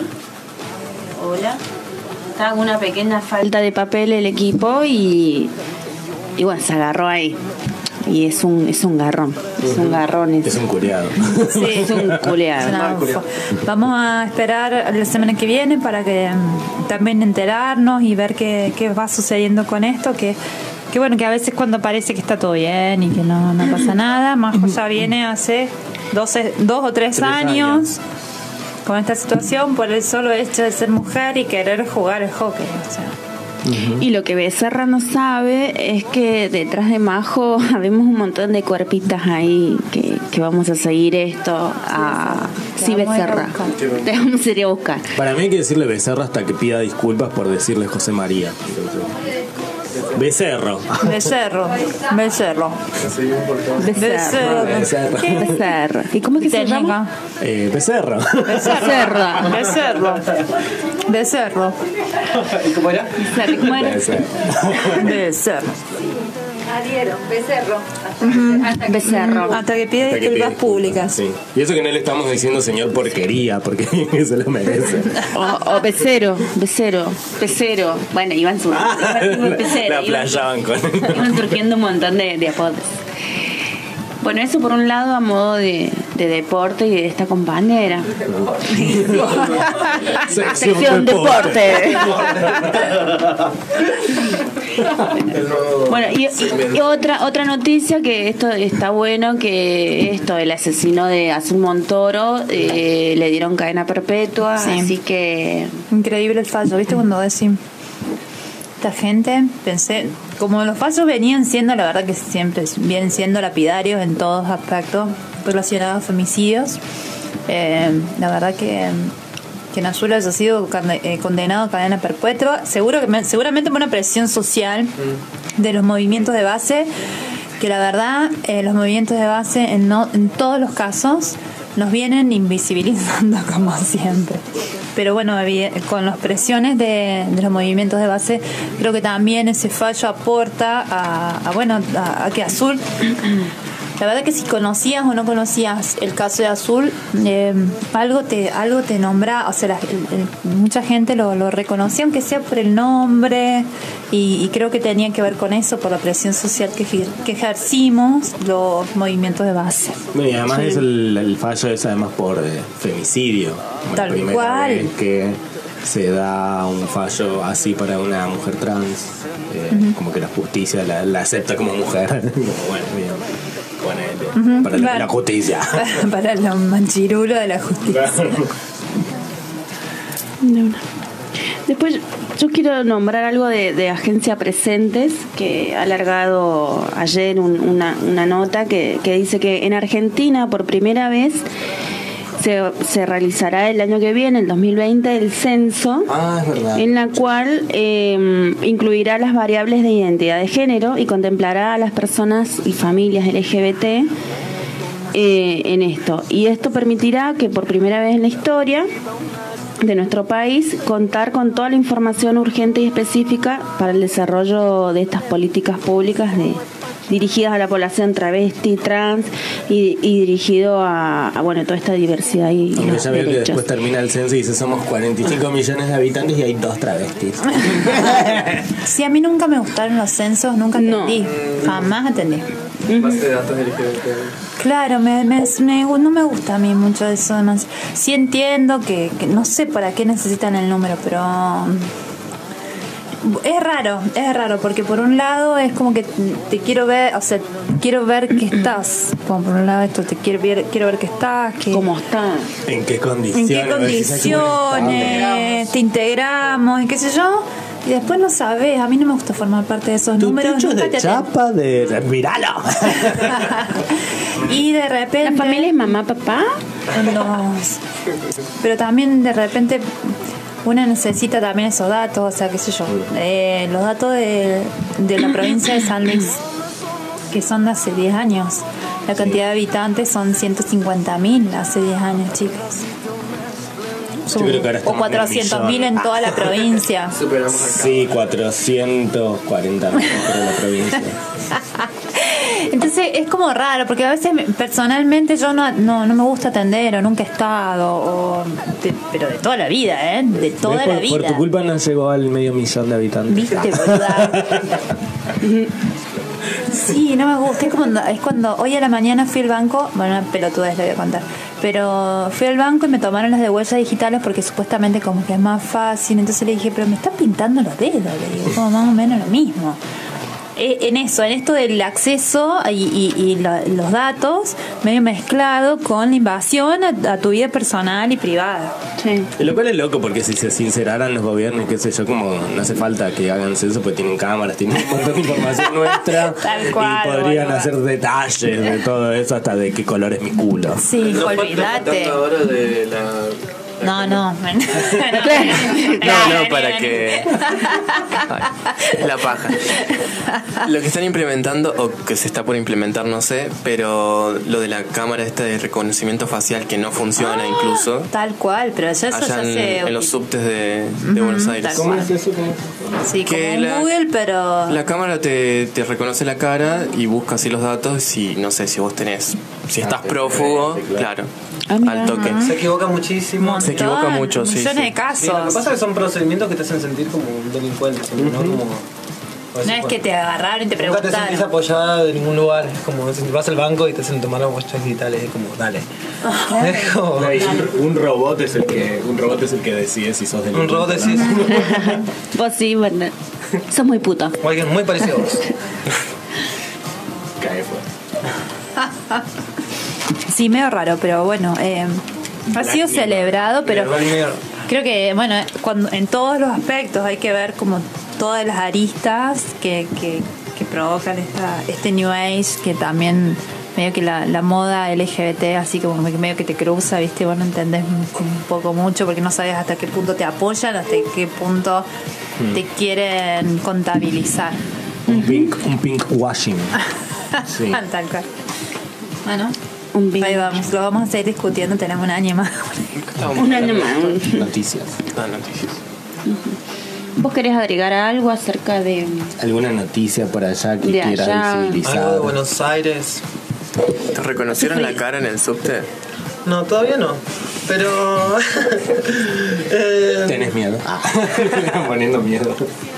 Hola. Estaba con una pequeña falta de papel el equipo y, y bueno, se agarró ahí. Y es un es un garrón. Es un garrón. Es, es un culeado. Sí, es un culeado. No, vamos a esperar la semana que viene para que um, también enterarnos y ver qué, qué va sucediendo con esto. Que, que bueno, que a veces cuando parece que está todo bien y que no, no pasa nada, Majo ya viene hace doce, dos o tres, tres años. años. Con esta situación por el solo hecho de ser mujer y querer jugar el hockey, o sea. Uh-huh. Y lo que Becerra no sabe es que detrás de Majo habemos un montón de cuerpitas ahí que, que vamos a seguir esto a... Sí, Becerra, te vamos a ir a buscar. Para mí hay que decirle Becerra hasta que pida disculpas por decirle José María. Becerro. Becerro. Becerro. Becerro. Becerro. ¿Qué? Becerro. ¿Y cómo es que se llama? Eh, becerro. Becerro. Becerro. Becerro. ¿Y cómo era? Becerro. ¿Cómo era? Becerro. Adhieron, becerro. Uh-huh. Becerro. Hasta que pide Hasta que disculpas pide públicas. Sí. Y eso que no le estamos diciendo señor porquería, porque se lo merece. O, o becero, becero, becero. Bueno, iban su, iban, becero, La playaban con. Iban surgiendo un montón de, de apodos. Bueno, eso por un lado a modo de, de deporte y de esta compañera. Sección, Sección deporte. deporte. Bueno, y, y, y otra otra noticia que esto está bueno, que esto, el asesino de Azul Montoro, eh, le dieron cadena perpetua, Sí. así que... Increíble el fallo, ¿viste? Cuando decís esta gente, pensé, como los fallos venían siendo, la verdad que siempre vienen siendo lapidarios en todos aspectos relacionados a femicidios, eh, la verdad que que en Azul haya sido condenado a cadena perpetua, seguro que seguramente por una presión social de los movimientos de base, que la verdad eh, los movimientos de base en, no, en todos los casos nos vienen invisibilizando como siempre. Pero bueno, con las presiones de, de los movimientos de base, creo que también ese fallo aporta a, a bueno a, a que Azul, la verdad que si conocías o no conocías el caso de Azul, eh, algo te algo te nombra, o sea, la, el, el, mucha gente lo, lo reconocía, aunque sea por el nombre, y, y creo que tenía que ver con eso, por la presión social que, que ejercimos los movimientos de base. Bueno, y además Sí. es el, el fallo es además por eh, femicidio. Tal la primera cual. vez que se da un fallo así para una mujer trans, eh, Ujú. como que la justicia la, la acepta como mujer. Bueno, bien. Ponele, Ujú, para la, claro. la justicia. Para, para los manchirulos de la justicia. No, no. Después yo quiero nombrar algo de, de Agencia Presentes, que ha alargado ayer un- una, una nota que, que dice que en Argentina por primera vez se, se realizará el año que viene, el dos mil veinte, el censo, Ah, es verdad. en la cual eh, incluirá las variables de identidad de género y contemplará a las personas y familias L G B T eh, en esto. Y esto permitirá que por primera vez en la historia de nuestro país contar con toda la información urgente y específica para el desarrollo de estas políticas públicas de dirigidas a la población travesti, trans y, y dirigido a, a bueno toda esta diversidad y, y Aunque los ya veo que derechos. después termina el censo y dice somos cuarenta y cinco millones de habitantes y hay dos travestis. Sí, a mí nunca me gustaron los censos, nunca atendí, jamás atendí. Base de datos L G B T. Claro, me, me, me- no me gusta a mí mucho eso. Además, sí entiendo que, que no sé para qué necesitan el número, pero es raro, es raro, porque por un lado es como que te quiero ver, o sea, quiero ver que estás. Como por un lado esto, te quiero ver, quiero ver que estás, que cómo estás, ¿En qué en condiciones? qué condiciones te integramos, y qué sé yo. Y después no sabes, a mí no me gusta formar parte de esos Tu números. techo es nunca de te chapa de... ¡Míralo! Y de repente. ¿La familia es mamá, papá? Los- pero también de repente uno necesita también esos datos, o sea, qué sé yo, eh, los datos de, de la provincia de San Luis, que son de hace diez años. La cantidad de habitantes son ciento cincuenta mil hace diez años, chicos. Yo creo que ahora O estamos cuatrocientos mil en toda la provincia. Sí, cuatrocientos cuarenta mil en la provincia. Entonces es como raro, porque a veces me- personalmente yo no, no, no me gusta atender o nunca he estado, o de- pero de toda la vida, ¿eh? De toda por, la vida. por tu culpa no llegó al medio millón de habitantes. ¿Viste, boluda? Sí, no me gusta. Es, como, es cuando hoy a la mañana fui al banco, bueno, una pelotudez le voy a contar, pero fui al banco y me tomaron las de huellas digitales porque supuestamente como que es más fácil. Entonces le dije, pero me están pintando los dedos, le digo, como más o menos lo mismo. Eh, En eso, en esto del acceso y, y- y la- los datos medio mezclado con la invasión a, a tu vida personal y privada. Sí. Y lo cual es loco porque si se sinceraran los gobiernos, qué sé yo, como no hace falta que hagan censo, pues tienen cámaras, tienen un montón de información nuestra Tal cual, y podrían boluda. hacer detalles de todo eso, hasta de qué color es mi culo. Sí, No falta olvídate. falta ahora de la No, no. No, no, para que... Ay, la paja. Lo que están implementando, o que se está por implementar, no sé, pero lo de la cámara esta de reconocimiento facial que no funciona Ah, incluso. Tal cual, pero eso allá ya en, se... en los subtes de, de Ujú, Buenos Aires. tal ¿Cómo cual. es eso? Sí, Que como en la- Google, pero... La cámara te, te reconoce la cara y busca así los datos y no sé si vos tenés, si estás prófugo, claro, al toque. Se equivoca muchísimo. Se equivoca mucho, sí. millones sí. de casos. Sí, lo que pasa es que son procedimientos que te hacen sentir como un delincuente, siempre, ¿no? Como, No es que te agarraron y te nunca te sentís preguntaron. apoyada de ningún lugar. Es como si vas al banco y te hacen tomar las huellas digitales. Es como, dale. Es como- No, y un, un robot es el que un robot es el que decide si sos delincuente. Un robot decís. Vos sí, bueno. Sos muy puto. O alguien muy parecido a vos. Cae fuera. Sí, medio raro, pero bueno, eh, ha sido celebrado, pero creo que, bueno, cuando en todos los aspectos hay que ver como todas las aristas que, que, que provocan esta, este New Age, que también medio que la, la moda L G B T, así como que medio que te cruza, ¿viste? Vos no entendés un, un poco mucho porque no sabes hasta qué punto te apoyan, hasta qué punto te quieren contabilizar. Un pink, un pink washing. Sí. Tal cual. Bueno, ahí vamos, lo vamos a seguir discutiendo, tenemos un año más. Un año más. Noticias. Ah, noticias. ¿Vos querés agregar algo acerca de... ¿Alguna noticia por allá que De quieras allá. visibilizar? Algo de Buenos Aires. ¿Te reconocieron la cara en el subte? No, todavía no. Pero. eh, ¿Tenés miedo? Ah. Poniendo miedo.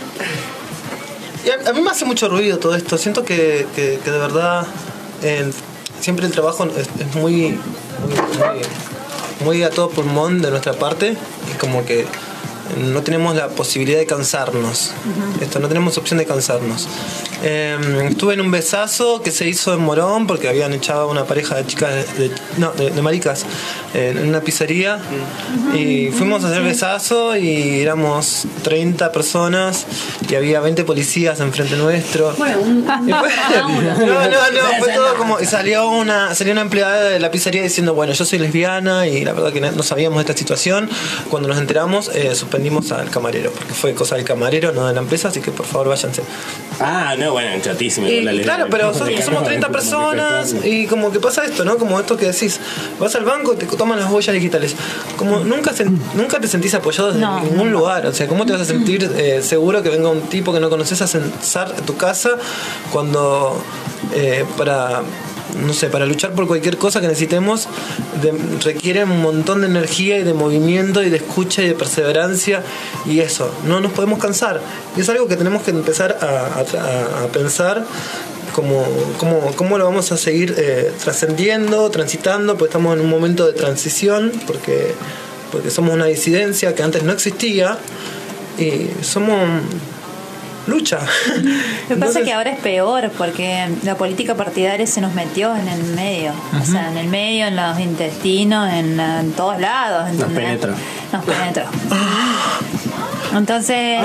y a, a mí me hace mucho ruido todo esto. Siento que, que, que de verdad eh, siempre el trabajo es, es muy, muy, muy, muy a todo pulmón de nuestra parte. Y como que no tenemos la posibilidad de cansarnos. Esto, no tenemos opción de cansarnos. Eh, estuve en un besazo que se hizo en Morón porque habían echado a una pareja de chicas, de, de- no, de, de maricas, eh, en una pizzería. Y fuimos a hacer besazo y éramos treinta personas y había veinte policías enfrente nuestro. Bueno, un... Y fue- no, no, no, fue todo como. Y salió una, salió una empleada de la pizzería diciendo: bueno, yo soy lesbiana y la verdad que no sabíamos de esta situación. Cuando nos enteramos, eh, suspendimos al camarero, porque fue cosa del camarero, no de la empresa, así que por favor váyanse. Ah, no, bueno, chatísimo. Y, la ley. claro, pero son- somos treinta personas y como que pasa esto, ¿no? Como esto que decís, vas al banco y te toman las huellas digitales. Como nunca, sen- nunca te sentís apoyado desde No. ningún lugar. O sea, ¿cómo te vas a sentir eh, seguro que venga un tipo que no conoces a censar tu casa cuando eh, para... no sé, para luchar por cualquier cosa que necesitemos de- requiere un montón de energía y de movimiento y de escucha y de perseverancia y eso, no nos podemos cansar y es algo que tenemos que empezar a, a tra- a pensar como, como, cómo lo vamos a seguir eh, trascendiendo, transitando, porque estamos en un momento de transición, porque, porque somos una disidencia que antes no existía y somos lucha. Lo que pasa es que ahora es peor porque la política partidaria se nos metió en el medio. O sea, en el medio, en los intestinos, en, en todos lados. Nos ¿entendés? penetra. Nos penetra. Entonces,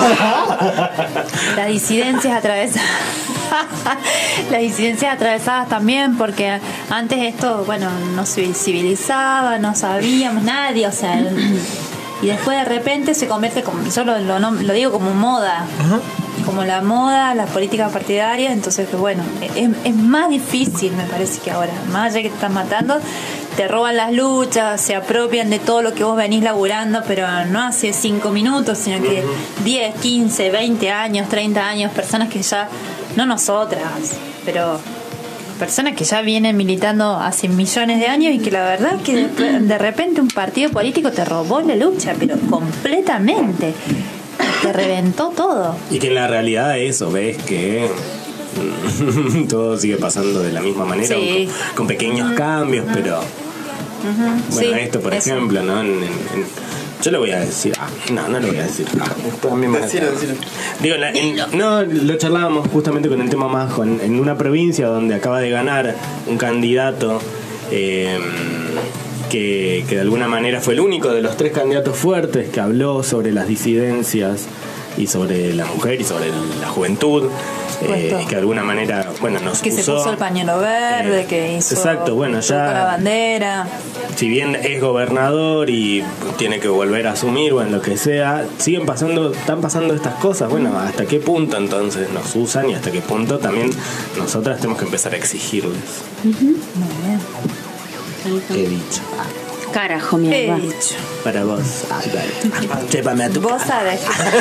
las disidencias atravesadas. Las disidencias atravesadas también, porque antes esto, bueno, no se visibilizaba, no sabíamos nadie, o sea, y después de repente se convierte como, yo lo, lo, no- lo digo como moda, como la moda, las políticas partidarias, entonces que bueno, es, es más difícil me parece que ahora, más allá que te están matando, te roban las luchas, se apropian de todo lo que vos venís laburando, pero no hace cinco minutos, sino que diez, quince, veinte años, treinta años, personas que ya, no nosotras, pero personas que ya vienen militando hace millones de años y que la verdad que de, de repente un partido político te robó la lucha, pero completamente. Te reventó todo. Y que en la realidad eso, ves que mm, todo sigue pasando de la misma manera, Sí. con, con pequeños cambios, pero Ujú, bueno, sí, esto por eso. ejemplo, ¿no? En- en- en- yo lo voy a decir, ah, no, no lo voy a decir. Ah, esto a mí me Decilo, decilo. Digo, la- en- no, lo charlábamos justamente con el tema Majo, en, en una provincia donde acaba de ganar un candidato eh, que, que de alguna manera fue el único de los tres candidatos fuertes que habló sobre las disidencias y sobre la mujer y sobre la juventud. eh, que de alguna manera, bueno, nos Que usó, se puso el pañuelo verde, eh, que hizo exacto, bueno, ya con la bandera. Si bien es gobernador y tiene que volver a asumir o en lo que sea, siguen pasando, están pasando estas cosas. Bueno, ¿hasta qué punto entonces nos usan y hasta qué punto también nosotras tenemos que empezar a exigirles? Uh-huh. Muy bien. He dicho. Carajo, mierda. He dicho. Para vos, Alberto. Llévame a tu Vos casa. sabés.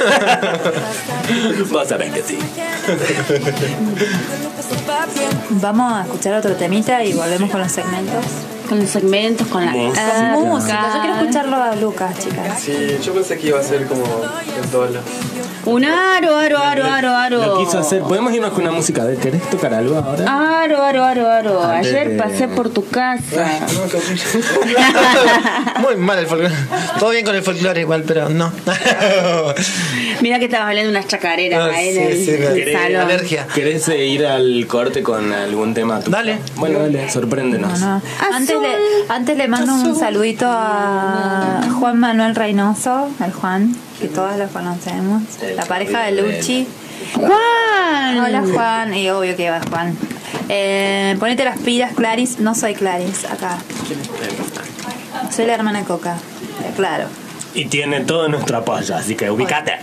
Vos sabés que sí. Vamos a escuchar otro temita y volvemos con los segmentos. Con los segmentos, con la Música. Con música. Yo quiero escucharlo a Lucas, chicas. Sí, yo pensé que iba a ser como en todos lados. Un aro, aro, aro, aro, aro. Lo quiso hacer. ¿Podemos irnos con una música? de ¿Querés tocar algo ahora? Aro, aro, aro, aro. Antes Ayer de- pasé por tu casa. No, qué horrible. Muy mal el folclore. Todo bien con el folclore igual, pero no. Mira que estabas hablando de unas chacareras Ah, ahí sí, en el, sí, me- el salón. alergia. ¿Querés eh, ir al corte con algún tema? tuyo? Dale. Bueno, dale, sorpréndenos. No, no. Antes, le, antes le mando un saludito a Juan Manuel Reynoso, al Juan, que todas lo conocemos. La pareja de Luchi. ¡Juan! Hola Juan, y obvio que va Juan. Eh, ponete las pilas, Claris. No soy Claris, acá. Soy la hermana Coca. Eh, Claro. Y tiene todo nuestro apoyo, así que ubicate.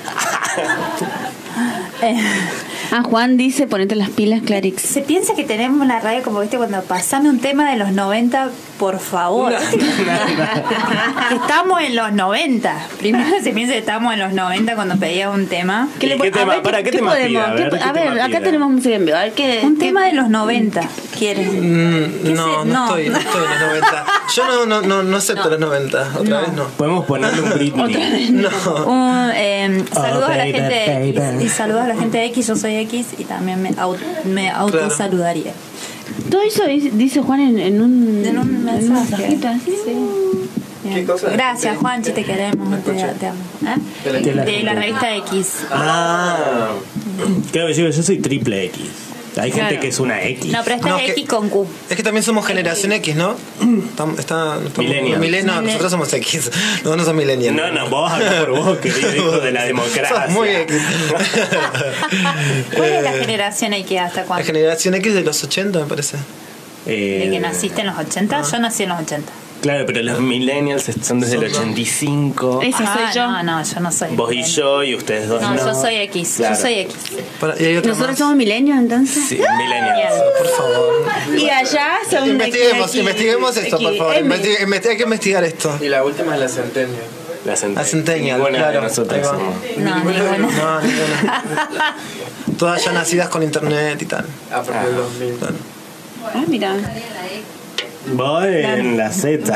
Eh, Ah, Juan dice, ponete las pilas, Clarix. se piensa que tenemos una radio como, viste, cuando pasame un tema de los noventa, por favor. Que estamos en los noventa. Primero se piensa que estamos en los noventa cuando pedía un tema. ¿Qué le ¿Y po- qué a tema? ver, Para, ¿qué tema podemos? pide? A ver, ¿Qué- ¿qué a ver, tema acá pide? tenemos música en vivo. A ver, ¿qué, Un qué- tema de los noventa, ¿quieres? Mm, no, no, No. estoy, no estoy en los noventa. Yo no, no, no, no acepto los noventa. Otra vez no. Podemos ponerle un Britney. No. Un, eh, saludos a la baby, gente de baby. X y saludos a la gente de X. Yo soy X y también me, au- me autosaludaría. Todo eso dice, dice Juan en, en un, En un mensaje. mensajito, así. Sí. Bien. ¿Qué cosa? Gracias, Juanchi, te queremos. Te, te amo. ¿Eh? De la- De, de la- la revista X. Ah. Claro, yo, yo soy triple X. Hay gente Claro. que es una X. No, pero esta No, es que- X con Q. Es que también somos generación X, ¿no? Estamos, está, estamos, Millennials. Milen- no, Mille- nosotros somos X. No, no son millennials. No, no, vos hablas por vos, querido hijo de la democracia. Sos muy X. ¿Cuál es la Eh, generación X hasta La cuándo? generación X de los ochenta, me parece. Eh, ¿De que naciste en los ochenta? Yo nací en los ochenta. Claro, pero los millennials son desde el ochenta y cinco. Esa soy Ah, yo. No, no, yo no soy. Vos y yo y ustedes dos No, no. yo soy X. Claro. Yo soy X. Para- y hay otra Nosotros más. somos milenios, entonces. Sí, millennials. Por favor. Y allá son Investiguemos, X, investiguemos esto, por favor. X, M. Investi- investi- hay que investigar esto. Y la última es la centennial. La centennial. La centennial, Ninguna claro. de nosotros Ahí va. somos. No, ninguna. No, ninguna. Todas ya nacidas con internet y tal. A partir del dos mil. Claro. Ah, mira. Vos en la Z.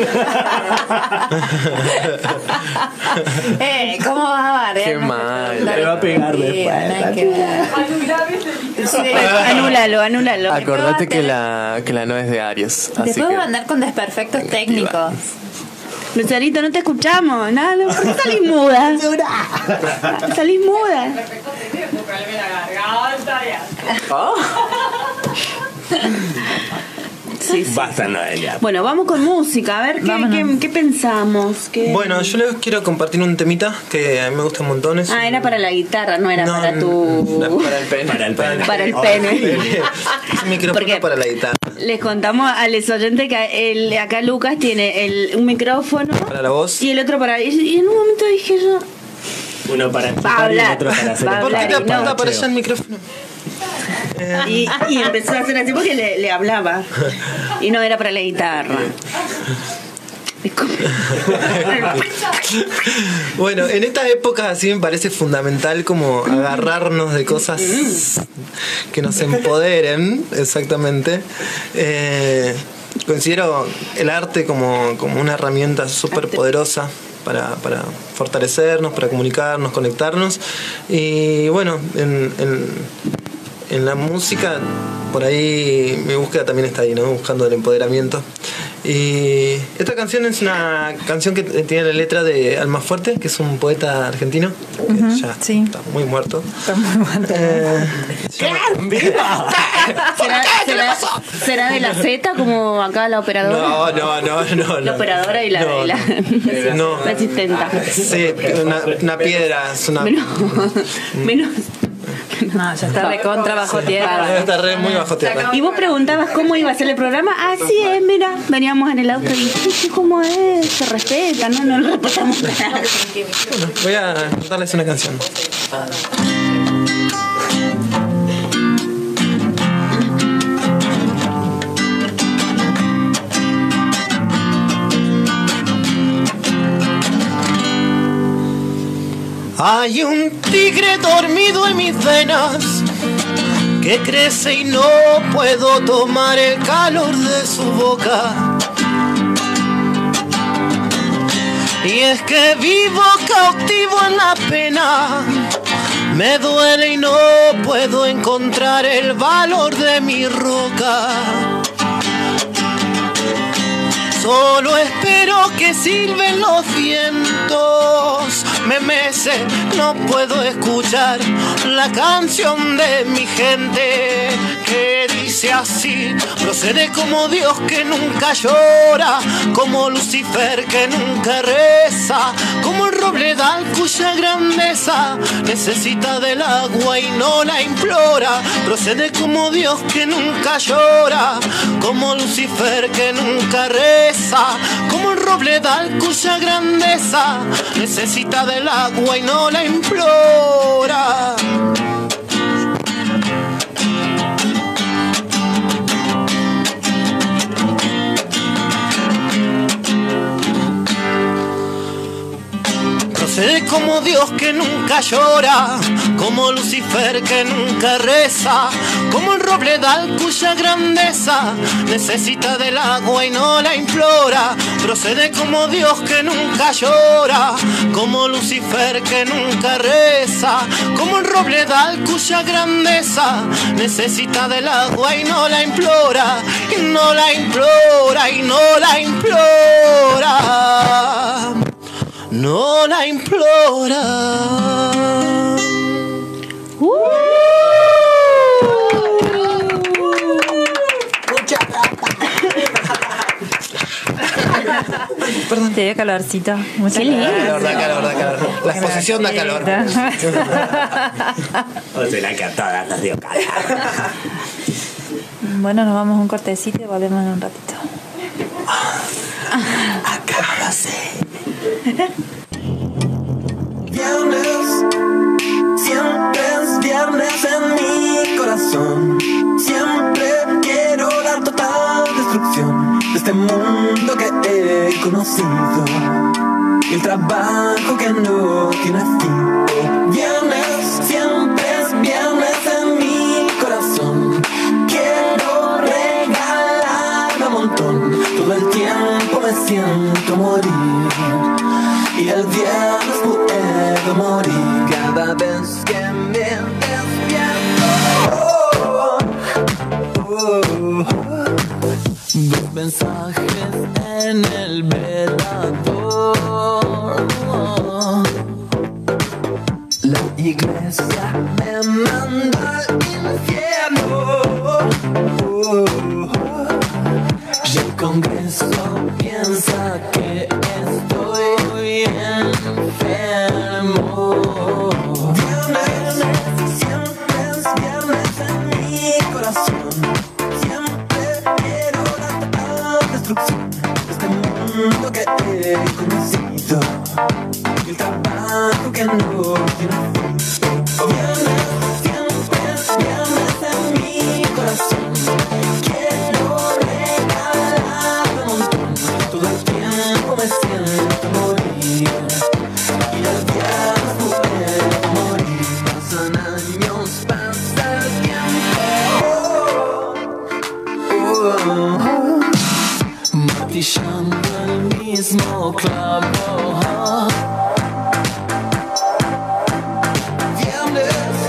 Eh, ¿cómo vas a barrer? Qué mal. Le va a pegar después. Nada que ver. Sí, Anúlalo, anúlalo. Acordate que la, que la no es de Aries. Así Después que voy a andar con desperfectos técnicos. Lucerito, no te escuchamos. Nada, no, ¿por qué salís muda? Salís muda. Sí, sí. Basta, Noelia. Bueno, vamos con música. A ver, ¿qué, Vámonos. qué, qué pensamos? ¿Qué- Bueno, yo les quiero compartir un temita que a mí me gusta un montón. Es Ah, era para la guitarra, no era No, para no, tu... para el pene. Para el pene. Para el Oh, pene. Es un micrófono Porque- para la guitarra. Les contamos a los oyentes que el, acá Lucas tiene el, un micrófono Para la voz. y el otro para... Y y en un momento dije yo... Uno para Va a chupar y el hablar, otro para hacer va a el ¿Por qué hablar te y no. apunta para allá el micrófono? Y, y empezó a hacer así porque le, le hablaba. Y no era para la guitarra. Es como- Bueno, en estas épocas así me parece fundamental como agarrarnos de cosas que nos empoderen, exactamente. Eh, considero el arte como, como una herramienta súper poderosa para, para fortalecernos, para comunicarnos, conectarnos. Y bueno, en, en, en la música, por ahí mi búsqueda también está ahí, ¿no? Buscando el empoderamiento. Y esta canción es una canción que tiene la letra de Almafuerte, que es un poeta argentino, que Ujú, ya sí. está muy muerto. Está muy muerto. Eh, ¿Será, será, será de la Z como acá la operadora? no, no, no, no, La no. operadora y la, No, y la, no. la asistenta. Sí, una, una piedra, es una... Menos, menos, No, ya está recontra bajo tierra. Está re muy bajo tierra. Y vos preguntabas cómo iba a ser el programa. Así es, mira. Veníamos en el auto y dije, ¿cómo es? Se respeta, no, no lo respetamos nada. Bueno, voy a cantarles una canción. Hay un tigre dormido en mis venas que crece y no puedo tomar el calor de su boca. Y es que vivo cautivo en la pena, me duele y no puedo encontrar el valor de mi roca. Solo espero que silben los vientos, me mece, no puedo escuchar la canción de mi gente que dice así: procede como Dios que nunca llora, como Lucifer que nunca reza, como el robledal cuya grandeza necesita del agua y no la implora. Procede como Dios que nunca llora, como Lucifer que nunca reza, como el robledal cuya grandeza necesita del agua y no la implora. Procede como Dios que nunca llora, como Lucifer que nunca reza, como el robledal cuya grandeza necesita del agua y no la implora. Procede como Dios que nunca llora, como Lucifer que nunca reza, como el robledal cuya grandeza necesita del agua y no la implora, y no la implora, y no la implora. No la implora. Uh. Mucha plata. Perdón, te dio calorcito. Mucha Qué lindo. Calor, da calor, da calor. La exposición da calor. O sea, que a todas nos dio calor. Bueno, nos vamos a un cortecito y volvemos en un ratito. Acábase. Viernes, siempre es viernes en mi corazón. Siempre quiero la total destrucción de este mundo que he conocido y el trabajo que no tiene fin. Viernes, siempre es viernes en mi corazón. Quiero regalarme un montón, todo el tiempo me siento morir. Y el viernes puedo morir cada vez que me despierto. Oh, oh, oh. Dos mensajes en el velador. Oh. La iglesia me manda al infierno. Oh, oh. Y el Congreso piensa que estoy enfermo. Viernes, siempre es viernes en mi corazón. Siempre quiero la total destrucción de este mundo que he conocido y el trabajo que no tiene fin. Viernes, siempre es viernes en mi corazón. Quiero regalarme un montón, todo el tiempo me siento morir. Y el viernes puedo morir. Pasan años, pasa el tiempo. Oh, oh, oh. Martillando el mismo clavo. Viernes,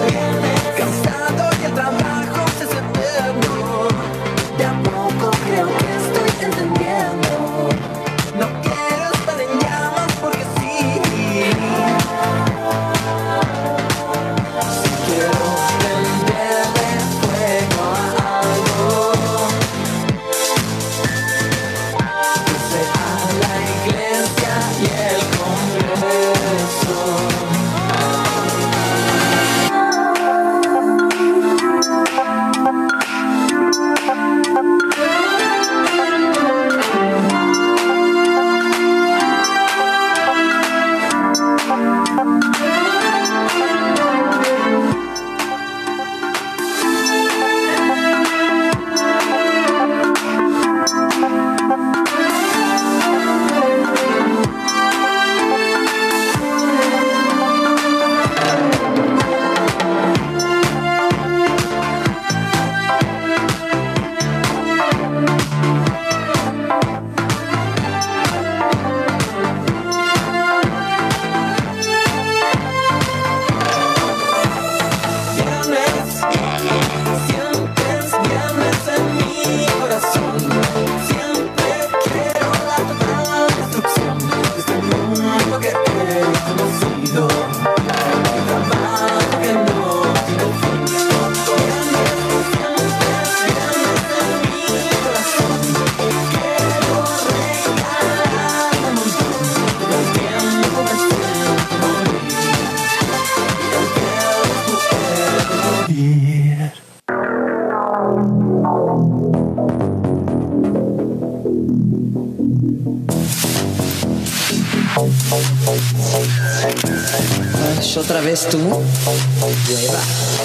otra vez tú. Llueva.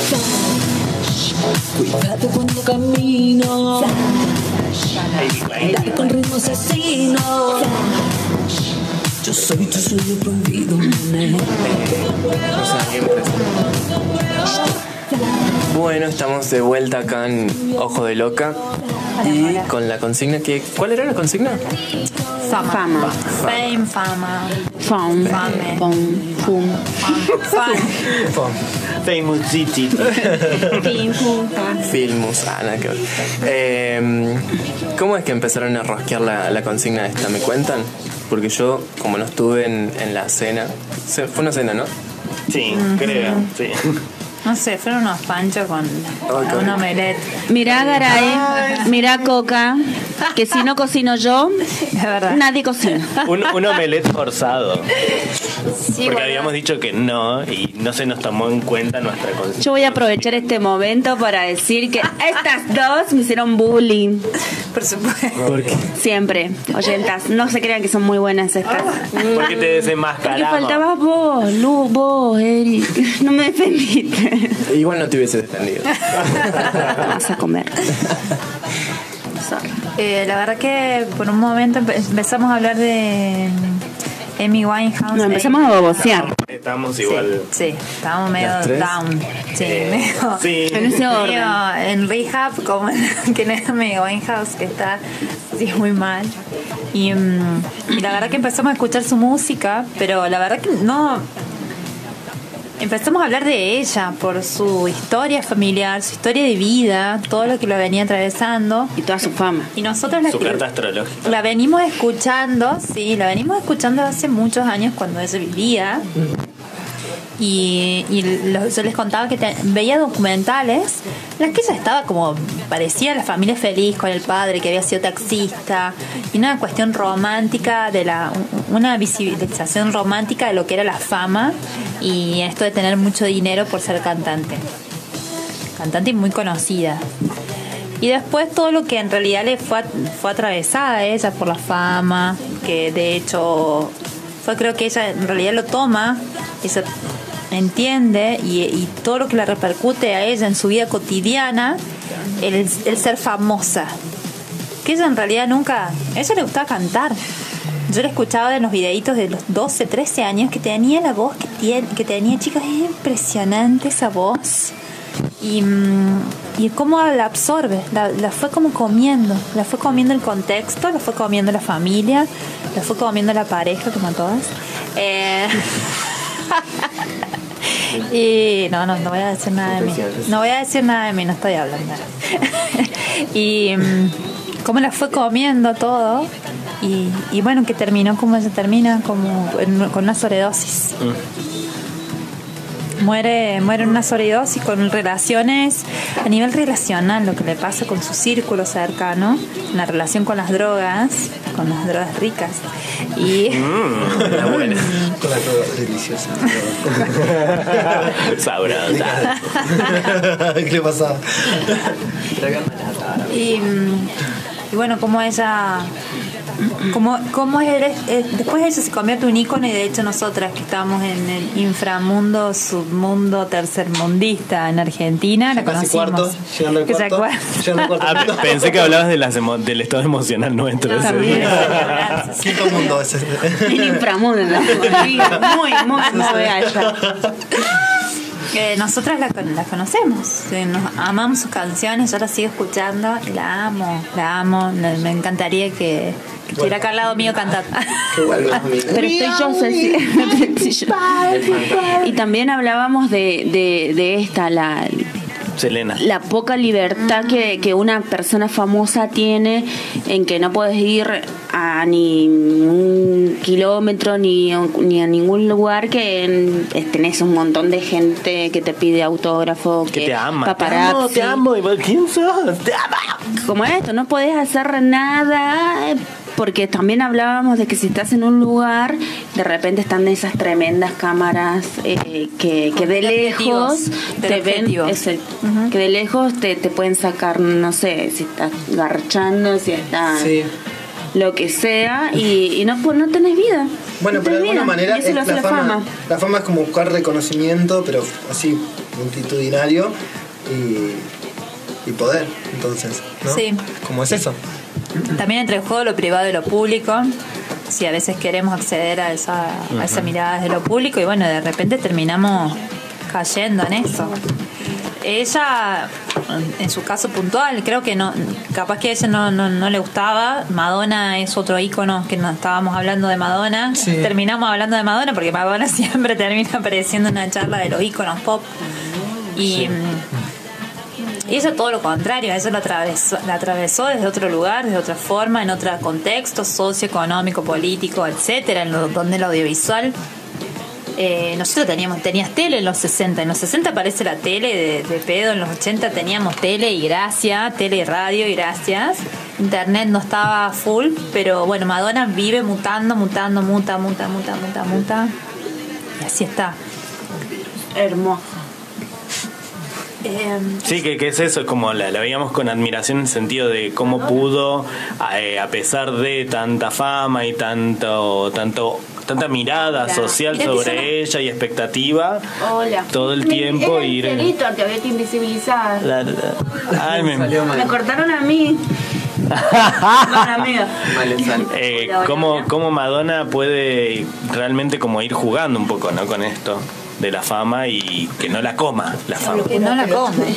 Cuidado cuando camino. Dale con ritmo asesino. Yo soy tu sueño prohibido, nene. Bueno, estamos de vuelta acá en Ojo de Loca. Y con la consigna que... ¿Cuál era la consigna? Fama. Fama. Fame, fama. Fame. Fame. Fum. Fum. Fame. Famous City. Filmus. Ah, nada que ver. Eh, ¿Cómo es que empezaron a rosquear la, la consigna esta? ¿Me cuentan? Porque yo, como no estuve en, en la cena... se- Fue una cena, ¿no? Sí, creo, sí. No sé, fueron unos panchos con un omelette. Mirá, Garay, mirá, Coca, que si no cocino yo, nadie cocina. Un, un omelette forzado. Sí, Porque bueno. habíamos dicho que no y no se nos tomó en cuenta nuestra consigna. Yo voy a aprovechar este momento para decir que estas dos me hicieron bullying. Por supuesto. ¿Por qué? Siempre, oyentas, no se crean que son muy buenas estas. Porque te Porque desenmascaramos. faltabas vos, Lu, vos, Eric. No me defendiste. Igual no te hubiese defendido. Vas a comer. Eh, la verdad que por un momento empe- empezamos a hablar de Amy Winehouse. No, empezamos a babosear. Estamos igual. Sí, estábamos medio ¿Las tres? down. Sí, Eh, medio, sí. En ese orden. medio en rehab, como en- que no es Amy Winehouse, que está sí, muy mal. Y, mm, y la verdad que empezamos a escuchar su música, pero la verdad que no. Empezamos a hablar de ella por su historia familiar, su historia de vida, todo lo que lo venía atravesando. Y toda su fama. Y nosotros la, Su carta astrológica. la venimos escuchando, sí, la venimos escuchando hace muchos años cuando ella vivía. Y, y lo- yo les contaba que te- veía documentales en las que ella estaba como, parecía la familia feliz con el padre que había sido taxista, y una cuestión romántica, de la una visibilización romántica de lo que era la fama y esto de tener mucho dinero por ser cantante. Cantante y muy conocida. Y después todo lo que en realidad le fue, fue atravesada a ella por la fama, que de hecho fue, creo que ella en realidad lo toma, ella entiende y, y todo lo que le repercute a ella en su vida cotidiana, el, el ser famosa. Que ella en realidad nunca, a ella le gustaba cantar. Yo le escuchaba en los videitos de los doce, trece años que tenía la voz que, tiene, que tenía, chicas, es impresionante esa voz. Y, mm, y cómo la absorbe, la, la fue como comiendo, la fue comiendo el contexto, la fue comiendo la familia, la fue comiendo la pareja, como a todas. Eh, y no, no, no voy a decir nada de mí. No voy a decir nada de mí, no estoy hablando. Y mm, cómo la fue comiendo todo. Y, y bueno, que terminó como ella termina, como en- con una sobredosis. Muere, muere en una sobredosis con relaciones a nivel relacional, lo que le pasa con su círculo cercano, la relación con las drogas, con las drogas ricas. Y La buena. Con la droga deliciosa. Sabrosa. ¿Qué le pasaba? Y, mm, y bueno, como ella, como, como él es- eh, después ella se convierte en un ícono, y de hecho nosotras que estamos en el inframundo, submundo, tercermundista en Argentina, la Casi conocimos. cuarto, llegando al Que ya cuarto. cua- Llegando al cuarto. Ah, pe- pensé que hablabas de las emo- del estado emocional nuestro. ese También. día. Quinto mundo ese. El inframundo, ¿no? Muy, muy, muy allá. Eh, nosotras la, con- la conocemos, eh, nos amamos sus canciones, yo la sigo escuchando y la amo, la amo, me, me encantaría que, que estuviera acá al lado mío cantando. Pero estoy yo, Ceci. Estoy yo. Y también hablábamos de, de, de esta, la, Selena. la poca libertad que, que una persona famosa tiene, en que no puedes ir a ni un kilómetro ni, a- ni a ningún lugar, que en- tenés un montón de gente que te pide autógrafo, Que te ama. Te paparazzi. amo, te amo. ¿Y vos quién sos? Te amo. Como esto, no podés hacer nada, eh, porque también hablábamos de que si estás en un lugar, de repente están esas tremendas cámaras eh, que, que de Con lejos objetivos, te del ven, objetivo. es el- que de lejos te, te pueden sacar, no sé, si estás garchando, si estás Sí. lo que sea, y, y no, pues, no tenés vida. Bueno, no pero de tenés alguna vida. manera Y eso es lo hace la, la fama, fama. la fama es como buscar reconocimiento, pero así, multitudinario y, y poder, entonces, ¿no? Sí. ¿Cómo es eso? También entre el juego, lo privado y lo público. Si a veces queremos acceder a esa, a esa mirada de lo público, y bueno, de repente terminamos cayendo en eso. Ella, en su caso puntual, creo que no, capaz que a ella no, no, no le gustaba. Madonna es otro ícono, que no estábamos hablando de Madonna. Sí. Terminamos hablando de Madonna porque Madonna siempre termina apareciendo en una charla de los íconos pop. Y, Sí. y ella todo lo contrario, ella la atravesó, la atravesó desde otro lugar, desde otra forma, en otro contexto socioeconómico, político, etcétera, en lo, donde el audiovisual. Eh, nosotros teníamos, tenías tele en los sesenta, en los sesenta aparece la tele de, de pedo, en los ochenta teníamos tele y gracias, tele y radio y gracias, internet no estaba full, pero bueno, Madonna vive mutando, mutando, muta, muta, muta, muta, muta, y así está. Hermoso. Eh, Sí, que, que es eso, es como la, la veíamos con admiración en el sentido de cómo pudo, eh, a pesar de tanta fama y tanto, tanto tanta mirada Hola. social Mira, sobre Tisana. ella y expectativa, Hola. todo el Me- tiempo era ir... el celito al que había que invisibilizar. La- la- Ay, me- Me cortaron a mí. Bueno, amiga. Eh, cómo, cómo Madonna puede realmente como ir jugando un poco, ¿no? Con esto de la fama y que no la coma la fama. que no la come.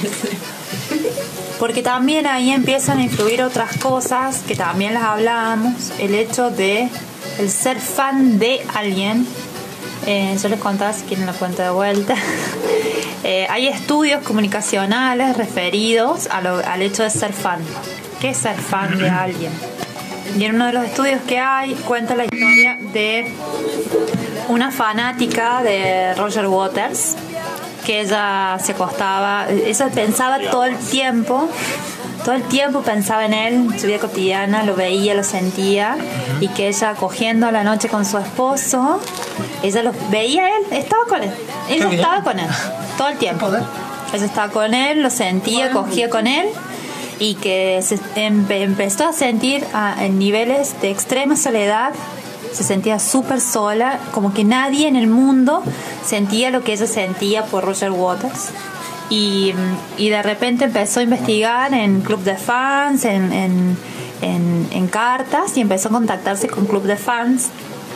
Porque también ahí empiezan a influir otras cosas que también las hablábamos, el hecho de el ser fan de alguien. Eh, yo les contaba, si quieren la cuenta de vuelta. Eh, hay estudios comunicacionales referidos a lo- al hecho de ser fan. ¿Qué es ser fan de alguien? Y en uno de los estudios que hay cuenta la historia de una fanática de Roger Waters, que ella se acostaba, ella pensaba todo el tiempo, todo el tiempo pensaba en él, en su vida cotidiana, lo veía, lo sentía, y que ella cogiendo a la noche con su esposo, ella lo veía a él, estaba con él, ella estaba con él, todo el tiempo. Ella estaba con él, lo sentía, cogía con él, y que se empe- empezó a sentir a, en niveles de extrema soledad. Se sentía súper sola, como que nadie en el mundo sentía lo que ella sentía por Roger Waters. Y, y de repente empezó a investigar en club de fans, en, en, en, en cartas, y empezó a contactarse con club de fans,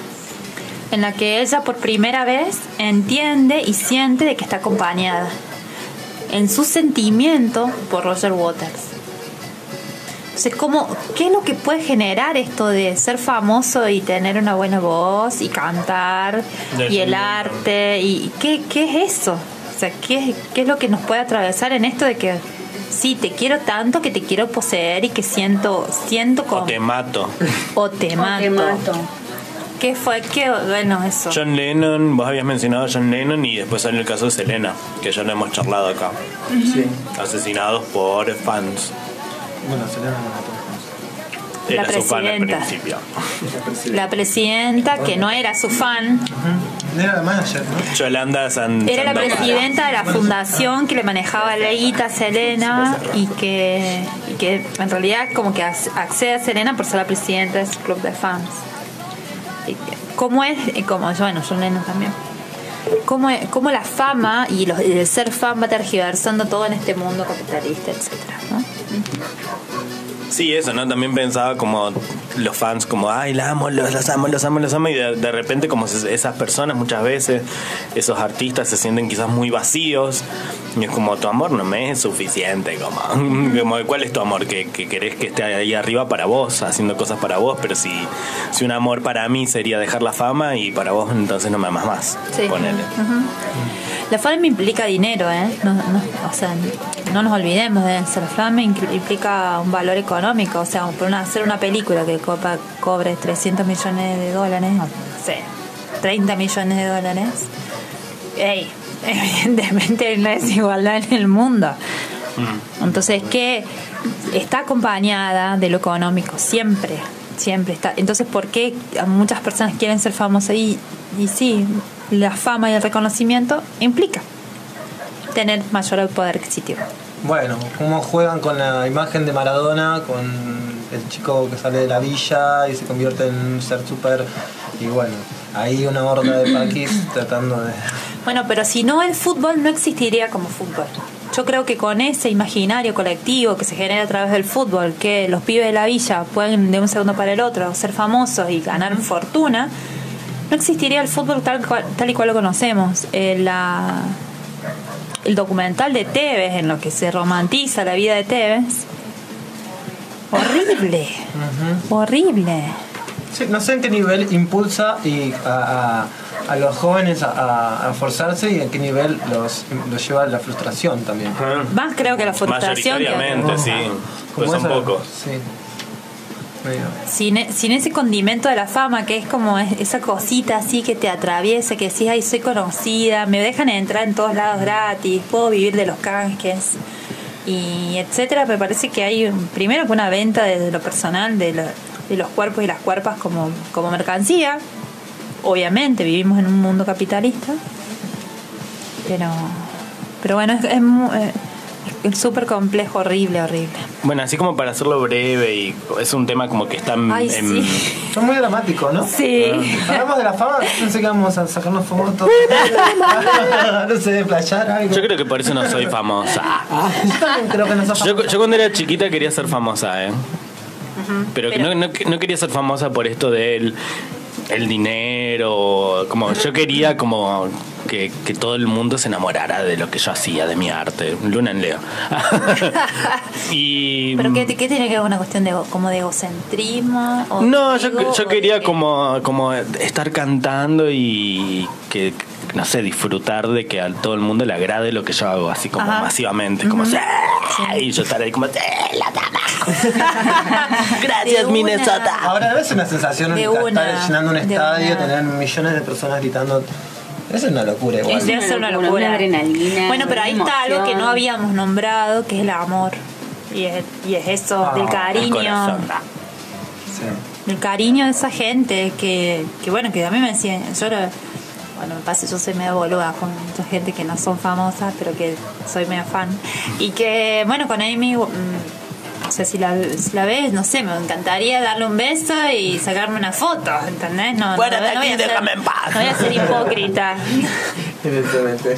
en la que ella por primera vez entiende y siente de que está acompañada en su sentimiento por Roger Waters. Entonces, ¿cómo, ¿qué es lo que puede generar esto de ser famoso y tener una buena voz y cantar y el arte? ¿Y qué, qué es eso? O sea, ¿qué, ¿qué es lo que nos puede atravesar en esto de que sí, te quiero tanto que te quiero poseer y que siento, siento como... O te mato. O te mato. te mato. ¿Qué fue? ¿Qué? Bueno, eso. John Lennon, vos habías mencionado a John Lennon y después salió el caso de Selena, que ya lo hemos charlado acá. Sí. Asesinados por fans. Bueno, Selena no mató. Era La su fan al presidenta. principio. La presidenta, que no era su fan, Era la manager, ¿no? Yolanda San era la Sandoval. presidenta de la fundación que le manejaba la guita a Selena, y que, y que en realidad como que ac- accede a Selena por ser la presidenta de su club de fans. Y que- ¿Cómo es? Y como, bueno, John Lennon también. ¿Cómo, es- cómo la fama y, los, y el ser fan va tergiversando todo en este mundo capitalista, etcétera, ¿no? Sí, eso, ¿no? También pensaba como los fans, como, ay, la amo, los, los amo, los amo, los amo. Y de, de repente, como se- esas personas, muchas veces, esos artistas se sienten quizás muy vacíos. Y es como, tu amor no me es suficiente. Como, como ¿cuál es tu amor? Que, que querés que esté ahí arriba para vos, haciendo cosas para vos. Pero si, si un amor para mí sería dejar la fama, y para vos entonces no me amas más. Sí. Ponele. Ujú. La fama implica dinero, ¿eh? No, no, o sea, no nos olvidemos de eso. La fama incl- implica un valor económico. O sea, por una, hacer una película que copa, cobre trescientos millones de dólares, o no sé, treinta millones de dólares. Ey, evidentemente hay una desigualdad en el mundo. Entonces, que está acompañada de lo económico, siempre, siempre está. Entonces, ¿por qué muchas personas quieren ser famosas? Y, y sí, la fama y el reconocimiento implica tener mayor poder adquisitivo. bueno, cómo juegan con la imagen de Maradona, con el chico que sale de la villa y se convierte en un ser súper. Y bueno, ahí una horda de paquis tratando de. Bueno, pero si no, el fútbol no existiría como fútbol. Yo creo que con ese imaginario colectivo que se genera a través del fútbol, que los pibes de la villa pueden de un segundo para el otro ser famosos y ganar fortuna, no existiría el fútbol tal, cual, tal y cual lo conocemos. Eh, la, el documental de Tevez, en lo que se romantiza la vida de Tevez, horrible, uh-huh. horrible. Sí, no sé en qué nivel impulsa y a, a, a los jóvenes a, a, a forzarse y en qué nivel los, los lleva a la frustración también. Uh-huh. Más creo que la frustración. Mayoritariamente, que... sí. Pues son pocos. Sí. Sin, sin ese condimento de la fama, que es como esa cosita así que te atraviesa, que decís, ay, soy conocida, me dejan entrar en todos lados gratis, puedo vivir de los canjes y etcétera. Me parece que hay primero que una venta desde lo personal de, lo, de los cuerpos y las cuerpas como, como mercancía. Obviamente vivimos en un mundo capitalista, pero pero bueno, es, es muy, es súper complejo, horrible, horrible. Bueno, así como para hacerlo breve, y es un tema como que está en... Ay, en... sí. Son muy dramáticos, ¿no? Sí. Ah, hablamos de la fama, pensé que íbamos a sacarnos fotos. No sé, playar algo. Yo creo que por eso no soy famosa. Yo también creo que no soy famosa. Yo, yo cuando era chiquita quería ser famosa, ¿eh? Uh-huh. Pero, Pero... No, no, no quería ser famosa por esto del... el dinero, como yo quería como que, que todo el mundo se enamorara de lo que yo hacía, de mi arte. Luna en Leo. y ¿Pero qué, qué tiene que ver con una cuestión de como de egocentrismo? O no, de yo, ego, yo quería como, como estar cantando y que, no sé, disfrutar de que a todo el mundo le agrade lo que yo hago, así como Ajá. masivamente, como uh-huh. sí. y yo estar ahí como sí, la dama. Gracias, Minnesota. Ahora debe ser una sensación de estar una, llenando un estadio, tener millones de personas gritando. Eso es una locura igual. Debe ser una locura. Una adrenalina. Bueno, pero ahí emoción. Está algo que no habíamos nombrado, que es el amor. Y es, y es eso, oh, del cariño. Sí. Del cariño de esa gente que, que bueno, que a mí me decían, yo era, bueno, me pasa, yo soy medio boluda con mucha gente que no son famosas, pero que soy medio fan. Y que, bueno, con Amy, mmm, o sea, si la, si la ves, no sé, me encantaría darle un beso y sacarme una foto, ¿entendés? No, bueno, no, no, no aquí, voy a ser, déjame en paz. No voy a ser hipócrita. Evidentemente.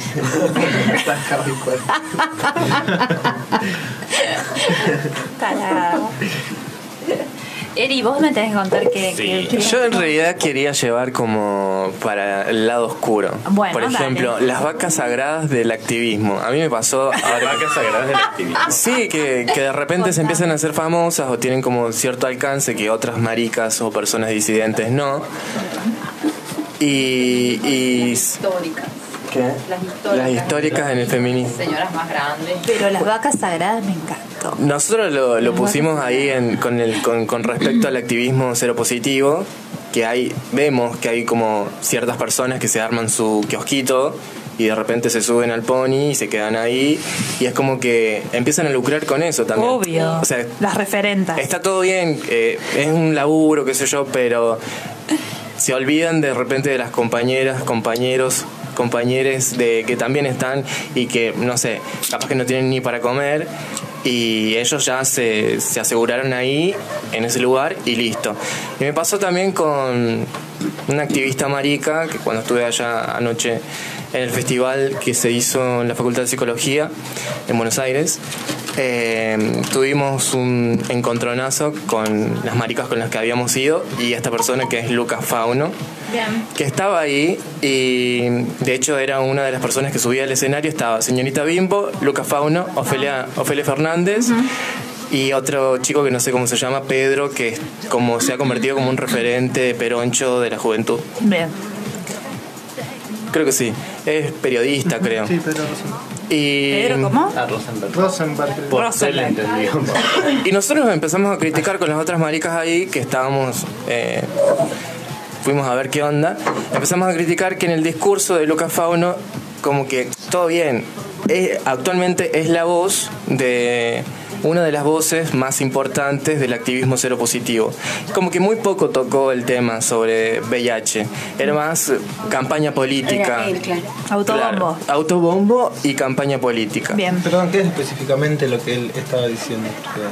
Tarado. Eri, vos me tenés que contar que, sí. que... Yo en realidad quería llevar como para el lado oscuro. Bueno, por ejemplo, dale. Las vacas sagradas del activismo. A mí me pasó... Las vacas sagradas del activismo. Sí, que, que de repente se empiezan a hacer famosas o tienen como cierto alcance que otras maricas o personas disidentes no. Y... y históricas. ¿Qué? Las históricas. Las históricas en el feminismo. Señoras más grandes. Pero las vacas sagradas me encantó. Nosotros lo, lo pusimos ahí en, con, el, con, con respecto al activismo cero positivo, que hay, vemos que hay como ciertas personas que se arman su kiosquito y de repente se suben al pony y se quedan ahí y es como que empiezan a lucrar con eso también. Obvio. O sea, las referentas. Está todo bien, eh, es un laburo, qué sé yo, pero se olvidan de repente de las compañeras, compañeros, compañeros de que también están y que, no sé, capaz que no tienen ni para comer y ellos ya se, se aseguraron ahí, en ese lugar y listo. Y me pasó también con una activista marica que cuando estuve allá anoche en el festival que se hizo en la Facultad de Psicología en Buenos Aires, eh, tuvimos un encontronazo con las maricas con las que habíamos ido y esta persona que es Lucas Fauno. Bien. Que estaba ahí y de hecho era una de las personas que subía al escenario. Estaba Señorita Bimbo, Lucas Fauno, Ofelia, Ofelia Fernández uh-huh. y otro chico que no sé cómo se llama, Pedro, que como se ha convertido como un referente peroncho de la juventud. Bien. Creo que sí, es periodista, creo. Sí, Pedro Rosenberg. Y... ¿Pedro cómo? Ah, Rosenberg. Rosenberg. Por él entendió. Y nosotros empezamos a criticar con las otras maricas ahí, que estábamos... Eh, fuimos a ver qué onda. Empezamos a criticar que en el discurso de Lucas Fauno, como que todo bien, eh, actualmente es la voz de una de las voces más importantes del activismo cero positivo. Como que muy poco tocó el tema sobre V I H. Era más campaña política. Era él, claro. Autobombo. Claro, autobombo y campaña política. Bien. Perdón, ¿qué es específicamente lo que él estaba diciendo?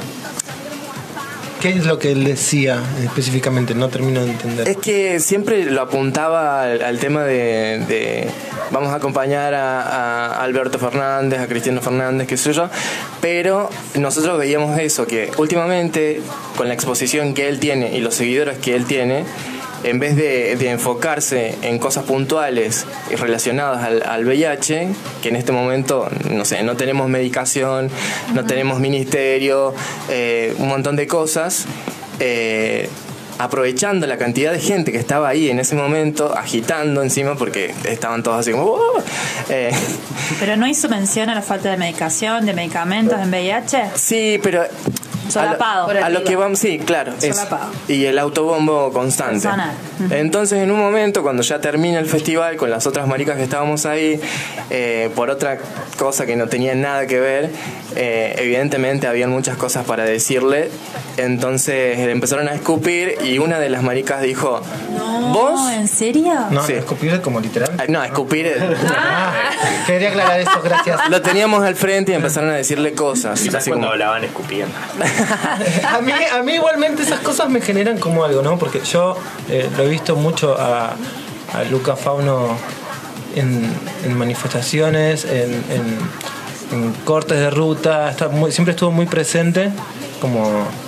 ¿Qué es lo que él decía específicamente? No termino de entender. Es que siempre lo apuntaba al, al tema de, de vamos a acompañar a, a Alberto Fernández, a Cristiano Fernández, qué sé yo, pero nosotros veíamos eso, que últimamente con la exposición que él tiene y los seguidores que él tiene, en vez de, de enfocarse en cosas puntuales y relacionadas al, al V I H, que en este momento, no sé, no tenemos medicación, no tenemos ministerio, eh, un montón de cosas, eh, aprovechando la cantidad de gente que estaba ahí en ese momento, agitando encima, porque estaban todos así como... ¡Oh! Eh, Pero no hizo mención a la falta de medicación, de medicamentos en V I H. sí, pero... Solapado. A lo, a lo que vamos, sí, claro. Es, y el autobombo constante. Personal. Entonces, en un momento, cuando ya termina el festival, con las otras maricas que estábamos ahí, eh, por otra cosa que no tenía nada que ver, eh, evidentemente habían muchas cosas para decirle. Entonces empezaron a escupir y una de las maricas dijo, No, ¿vos? ¿en serio? No, Sí. escupir es como literal. No, escupir. Ah, quería aclarar eso, gracias. Lo teníamos al frente y empezaron a decirle cosas. Quizás así cuando como- hablaban escupiendo. A mí, a mí igualmente esas cosas me generan como algo, ¿no? Porque yo eh, lo he visto mucho a, a Luca Fauno en, en manifestaciones, en, en, en cortes de ruta, está muy, siempre estuvo muy presente como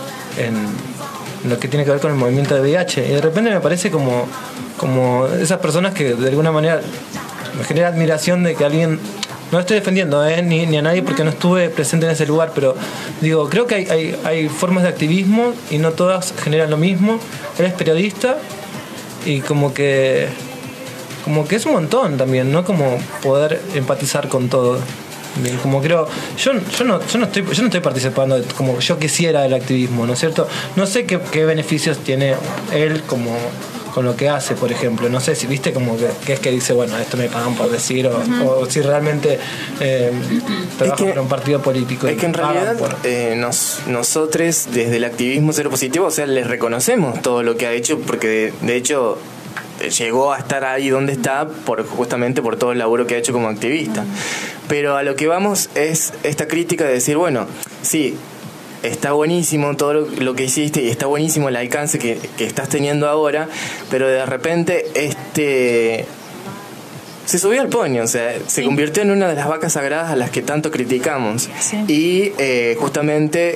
en lo que tiene que ver con el movimiento de V I H. Y de repente me parece como, como esas personas que de alguna manera me genera admiración de que alguien... No estoy defendiendo ¿eh? ni, ni a nadie porque no estuve presente en ese lugar, pero digo, creo que hay, hay, hay formas de activismo y no todas generan lo mismo. Él es periodista y como que como que es un montón también, ¿no? Como poder empatizar con todo. Bien, como creo, yo, yo no, yo no estoy, yo no estoy participando de- como yo quisiera del activismo, ¿no es cierto? No sé qué, qué beneficios tiene él como con lo que hace, por ejemplo. No sé si viste como que, que es que dice, bueno, esto me pagan por decir, o, Ujú. o si realmente eh, trabaja que- para un partido político. Es que en y pagan realidad por- eh, nos, nosotros desde el activismo cero positivo, o sea, les reconocemos todo lo que ha hecho, porque de, de hecho eh, llegó a estar ahí donde está por justamente por todo el laburo que ha hecho como activista. Pero a lo que vamos es esta crítica de decir, bueno, sí, está buenísimo todo lo, lo que hiciste y está buenísimo el alcance que, que estás teniendo ahora, pero de repente este... se subió al poño, o sea, se convirtió en una de las vacas sagradas a las que tanto criticamos. Y eh, justamente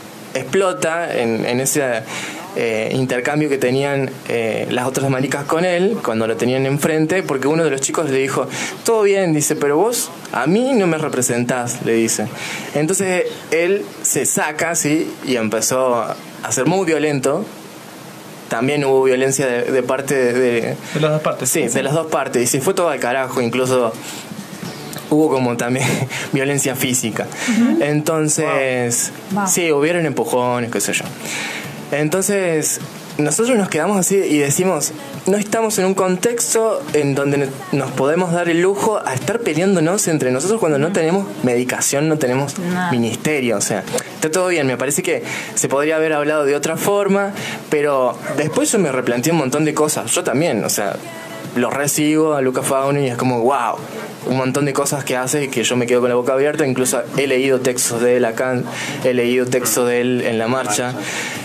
explota en, en ese eh, intercambio que tenían eh, las otras maricas con él, cuando lo tenían enfrente, porque uno de los chicos le dijo, todo bien, dice, pero vos a mí no me representás, le dice. Entonces él se saca, ¿sí? Y empezó a ser muy violento. También hubo violencia de, de parte de, de... De las dos partes. Sí, de las dos partes. Y se fue todo al carajo. Incluso hubo como también violencia física. Ujú. Entonces, Wow. sí, hubieron empujones, qué sé yo. Entonces, nosotros nos quedamos así y decimos, no estamos en un contexto en donde nos podemos dar el lujo a estar peleándonos entre nosotros cuando no tenemos medicación, no tenemos Nada. ministerio. O sea, está todo bien, me parece que se podría haber hablado de otra forma, pero después yo me replanteé un montón de cosas. Yo también, o sea, lo recibo a Luca Fauni y es como, wow, un montón de cosas que hace y que yo me quedo con la boca abierta. Incluso he leído textos de él acá, he leído textos de él en la marcha.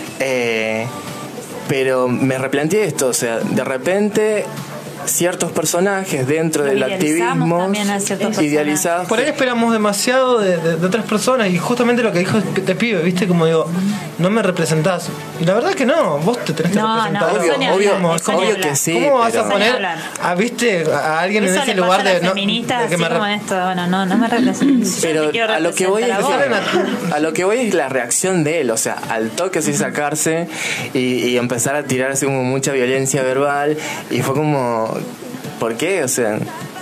Eh, pero me replanteé esto, o sea, de repente ciertos personajes dentro Lo del idealizamos activismo también a ciertos personajes. idealizados. Por ahí esperamos demasiado de, de- de otras personas y justamente lo que dijo este pibe, viste, como digo, no me representás. La verdad que no, vos te tenés que No, representar. no, Obvio, eso ni obvio, hablar, es eso ni obvio hablar. que sí. ¿Cómo vas pero- a poner Eso ni hablar. a, viste, a alguien Eso en ese le lugar pasa a de las no, feministas, de que así me como re- en esto, bueno, no, no me representas. Pero Yo te quiero a lo que voy es representar a vos. a lo que voy es la reacción de él, o sea, al toque así sacarse y, y empezar a tirar así como mucha violencia verbal y fue como, ¿por qué? O sea,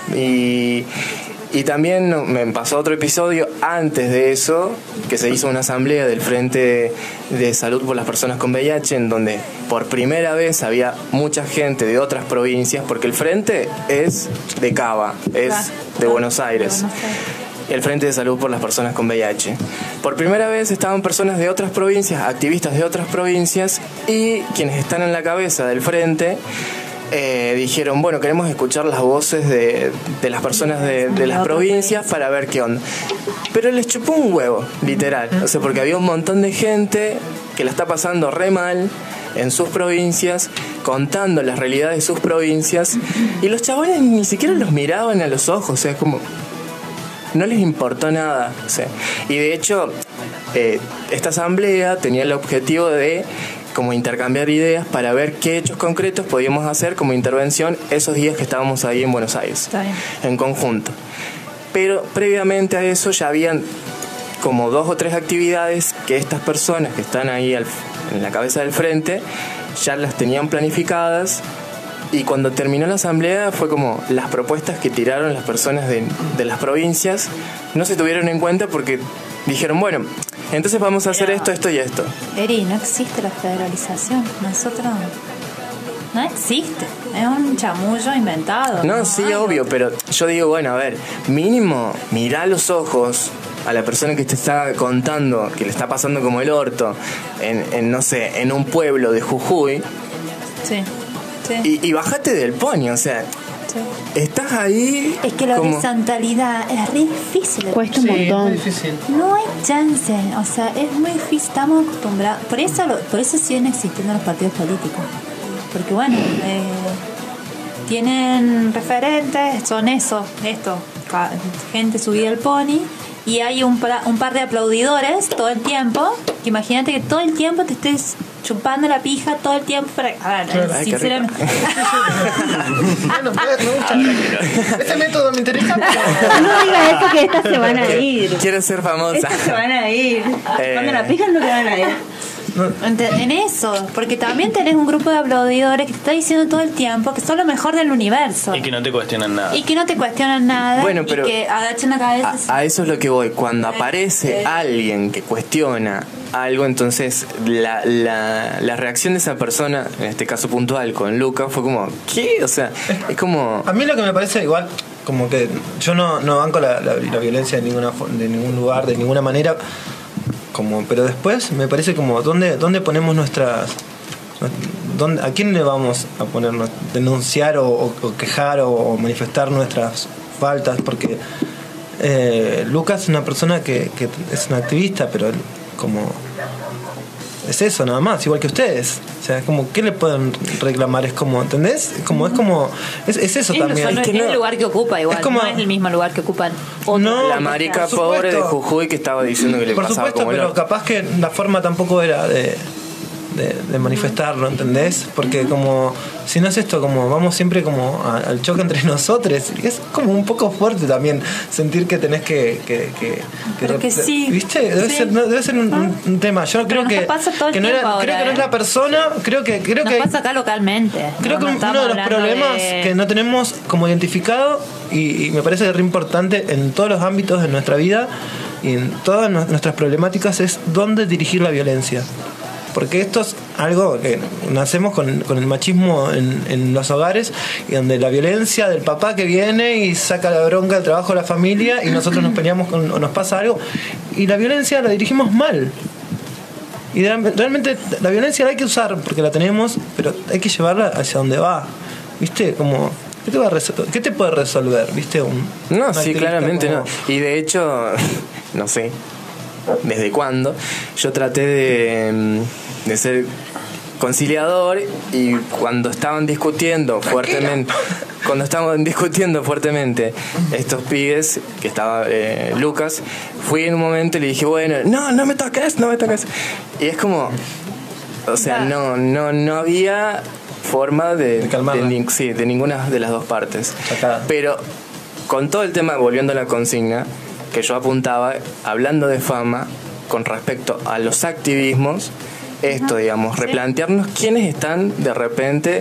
y y también me pasó otro episodio antes de eso, que se hizo una asamblea del Frente de Salud por las Personas con V I H, en donde por primera vez había mucha gente de otras provincias, porque el Frente es de Cava, es de Buenos Aires. el Frente de Salud por las Personas con V I H. Por primera vez estaban personas de otras provincias, activistas de otras provincias, y quienes están en la cabeza del frente eh, dijeron, bueno, queremos escuchar las voces de, de las personas de, de las provincias para ver qué onda. Pero les chupó un huevo, literal. O sea, porque había un montón de gente que la está pasando re mal en sus provincias, contando las realidades de sus provincias, y los chabones ni siquiera los miraban a los ojos, o sea, es como... no les importó nada. O sea, y de hecho, eh, esta asamblea tenía el objetivo de como intercambiar ideas para ver qué hechos concretos podíamos hacer como intervención esos días que estábamos ahí en Buenos Aires, en conjunto. Pero previamente a eso ya habían como dos o tres actividades que estas personas que están ahí al, en la cabeza del frente ya las tenían planificadas. Y cuando terminó la asamblea fue como las propuestas que tiraron las personas de, de las provincias no se tuvieron en cuenta porque dijeron, bueno, entonces vamos a hacer esto, esto y esto. Eri, no existe la federalización. Nosotros... no existe. Es un chamullo inventado. No, sí, obvio, pero yo digo, bueno, a ver, mínimo, mirá a los ojos a la persona que te está contando que le está pasando como el orto en, en no sé, en un pueblo de Jujuy. Sí. Sí. Y, y bajate del pony, o sea, sí. Estás ahí. Es que la como... horizontalidad es re difícil. Cuesta un montón. Es difícil. No hay chance, o sea, es muy difícil, estamos acostumbrados. Por eso, lo, por eso siguen existiendo los partidos políticos. Porque bueno, eh, tienen referentes, son eso, esto, gente subida al pony. Y hay un, un par de aplaudidores todo el tiempo. Que imagínate que todo el tiempo te estés chupando la pija todo el tiempo para... A ver, claro. sinceramente... Bueno, pues, me gusta. Ese método me interesa. No digas eso, que estas se van a ir. Quiero ser famosa. Estas se van a ir. Cuando la pija no te van a ir. En eso, porque también tenés un grupo de aplaudidores que te está diciendo todo el tiempo que son lo mejor del universo. Y que no te cuestionan nada. Y que no te cuestionan nada. Bueno, pero y que agachan la cabeza. A, a eso es lo que voy. Cuando aparece eh, alguien que cuestiona algo, entonces la, la, la reacción de esa persona, en este caso puntual con Luca, fue como, ¿qué? O sea, es como... A mí lo que me parece igual, como que yo no, no banco la, la, la violencia de, ninguna, de ningún lugar, de ninguna manera... Como, pero después me parece como ¿dónde, dónde ponemos nuestras dónde, a quién le vamos a ponernos denunciar o, o, o quejar o, o manifestar nuestras faltas? Porque eh, Lucas es una persona que, que es una activista, pero como es eso nada más, igual que ustedes. O sea, es como, ¿qué le pueden reclamar? Es como, ¿entendés? Es como, es como, es, es eso es también. Solo, es, es que el no, lugar que ocupa igual, es como, no es el mismo lugar que ocupan otros. No, la marica pobre de Jujuy que estaba diciendo que le por pasaba supuesto, como pero loco. capaz que la forma tampoco era de, de, de manifestarlo, ¿entendés? Porque como, si no es esto, como vamos siempre como a, al choque entre nosotros, y es como un poco fuerte también sentir que tenés que... que, que, pero que, que sí. ¿Viste? Debe, sí. ser, no, debe ser un, un, un tema. Yo pero creo que, pasa todo el que no era, ahora, creo que no es la persona, creo que... Creo nos que pasa acá localmente. Creo no, que no uno de los problemas de... que no tenemos como identificado, y, y me parece re importante en todos los ámbitos de nuestra vida y en todas nuestras problemáticas, es dónde dirigir la violencia. Porque esto es algo que nacemos con, con el machismo en, en los hogares, y donde la violencia del papá que viene y saca la bronca del trabajo de la familia, y nosotros nos peleamos con, o nos pasa algo, y la violencia la dirigimos mal. Y realmente la violencia la hay que usar porque la tenemos, pero hay que llevarla hacia donde va. ¿Viste? Como... ¿Qué te, va a resol- ¿Qué te puede resolver? ¿Viste? Un, no, sí, claramente como... no. Y de hecho, no sé desde cuándo, yo traté de, de ser conciliador, y cuando estaban discutiendo fuertemente, cuando estaban discutiendo fuertemente estos pibes, que estaba eh, Lucas, fui en un momento y le dije, bueno, no, no me toques, no me toques. Y es como, o sea, no, no, no había forma de, de, de, sí, de ninguna de las dos partes. Acá. Pero con todo el tema, volviendo a la consigna que yo apuntaba, hablando de fama con respecto a los activismos, esto, digamos, replantearnos quiénes están de repente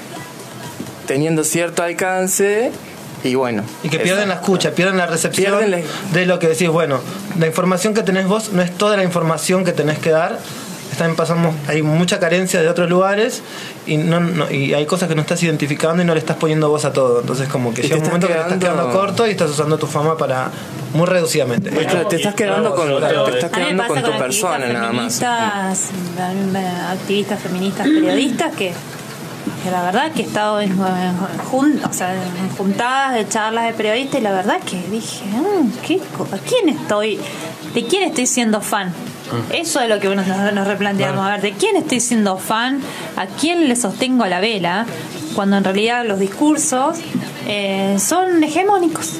teniendo cierto alcance. Y bueno, y que pierden la escucha, pierden la recepción pierden la... de lo que decís. Bueno, la información que tenés vos no es toda la información que tenés que dar. están pasando, hay mucha carencia de otros lugares y no, no y hay cosas que no estás identificando y no le estás poniendo voz a todo. Entonces como que Y llega te un momento estás que te estás quedando- quedando corto y estás usando tu fama para muy reducidamente. Te, te estás quedando con, te estás A mí me quedando con pasa tu con persona activistas nada más. feministas, eh, activistas feministas, periodistas que, que la verdad que he estado en, en jun- o sea, en juntadas de charlas de periodistas y la verdad que dije, "Mm, ¿qué, co- ¿a quién estoy? ¿De quién estoy siendo fan? Eso es lo que nos, nos replanteamos. A ver, ¿de quién estoy siendo fan? ¿A quién le sostengo la vela? Cuando en realidad los discursos eh, son hegemónicos.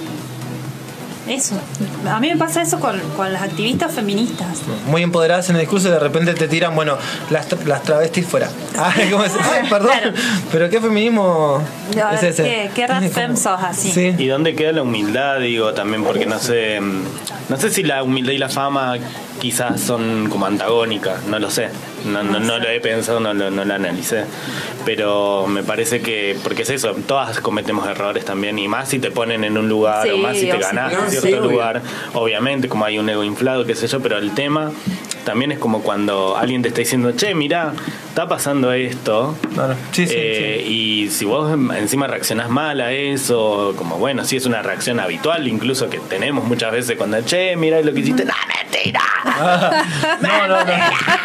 Eso. A mí me pasa eso con, con las activistas feministas. Muy empoderadas en el discurso y de repente te tiran, bueno, las, tra- las travestis fuera. Ay, ¿cómo es? Ay, perdón. Pero qué feminismo A es ver, ese. ¿qué, qué rap fem sos así? Sí. ¿Y dónde queda la humildad? Digo, también, porque no sé. mm, No sé si la humildad y la fama quizás son como antagónicas, no lo sé. No, no, no lo he pensado, no lo, no lo analicé. Pero me parece que, porque es eso, todas cometemos errores también, y más si te ponen en un lugar, Sí, o más si te o si- ganás no, en cierto sí, obvio. lugar. Obviamente, como hay un ego inflado, qué sé yo, pero el tema también es como cuando alguien te está diciendo, che, mirá, está pasando esto. Claro. Sí, sí, Eh, y si vos encima reaccionás mal a eso, como bueno, sí es una reacción habitual, incluso que tenemos muchas veces cuando, che, mira lo que hiciste, no, mentira. Ah, no, no, no.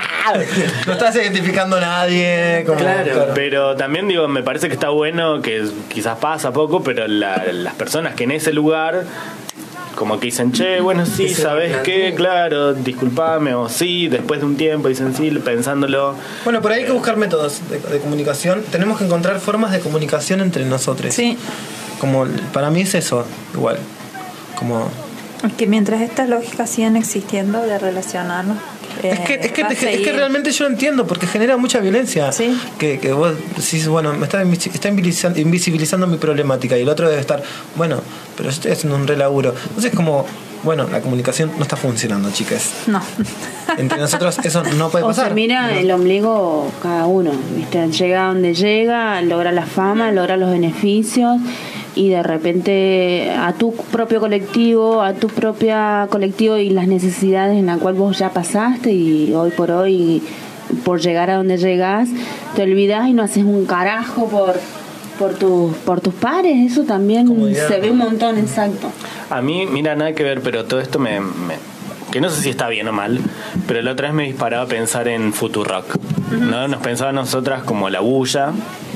No estás identificando a nadie. Como, Claro, pero también digo, me parece que está bueno, que quizás pasa poco, pero la- las personas que en ese lugar como que dicen, che, bueno, sí, ¿sabes qué? Claro, disculpame, o sí, después de un tiempo dicen sí, pensándolo. Bueno, por ahí hay que buscar métodos de, de comunicación. Tenemos que encontrar formas de comunicación entre nosotros. Sí. Como, para mí es eso, igual. Como... Que mientras estas lógicas sigan existiendo de relacionarnos. Es que, es, que, va a es, que, es que seguir. realmente yo lo entiendo, porque genera mucha violencia. Que, que vos decís, bueno, me está, invisi- está invisibilizando, invisibilizando mi problemática, y el otro debe estar, bueno, pero yo estoy haciendo un relaburo. Entonces, como, bueno, la comunicación no está funcionando, chicas. No. Entre nosotros eso no puede O pasar. sea, mira el ombligo cada uno, ¿viste? Llega donde llega, logra la fama, logra los beneficios, y de repente a tu propio colectivo, a tu propia colectivo y las necesidades en las cuales vos ya pasaste, y hoy por hoy, por llegar a donde llegas, te olvidás y no haces un carajo por por tus por tus pares. Eso también Comodidad. se ve un montón, exacto. A mí, mira, nada que ver, pero todo esto me, me- que no sé si está bien o mal, pero la otra vez me disparaba a pensar en Futurock, ¿no? Nos pensaba a nosotras como la bulla,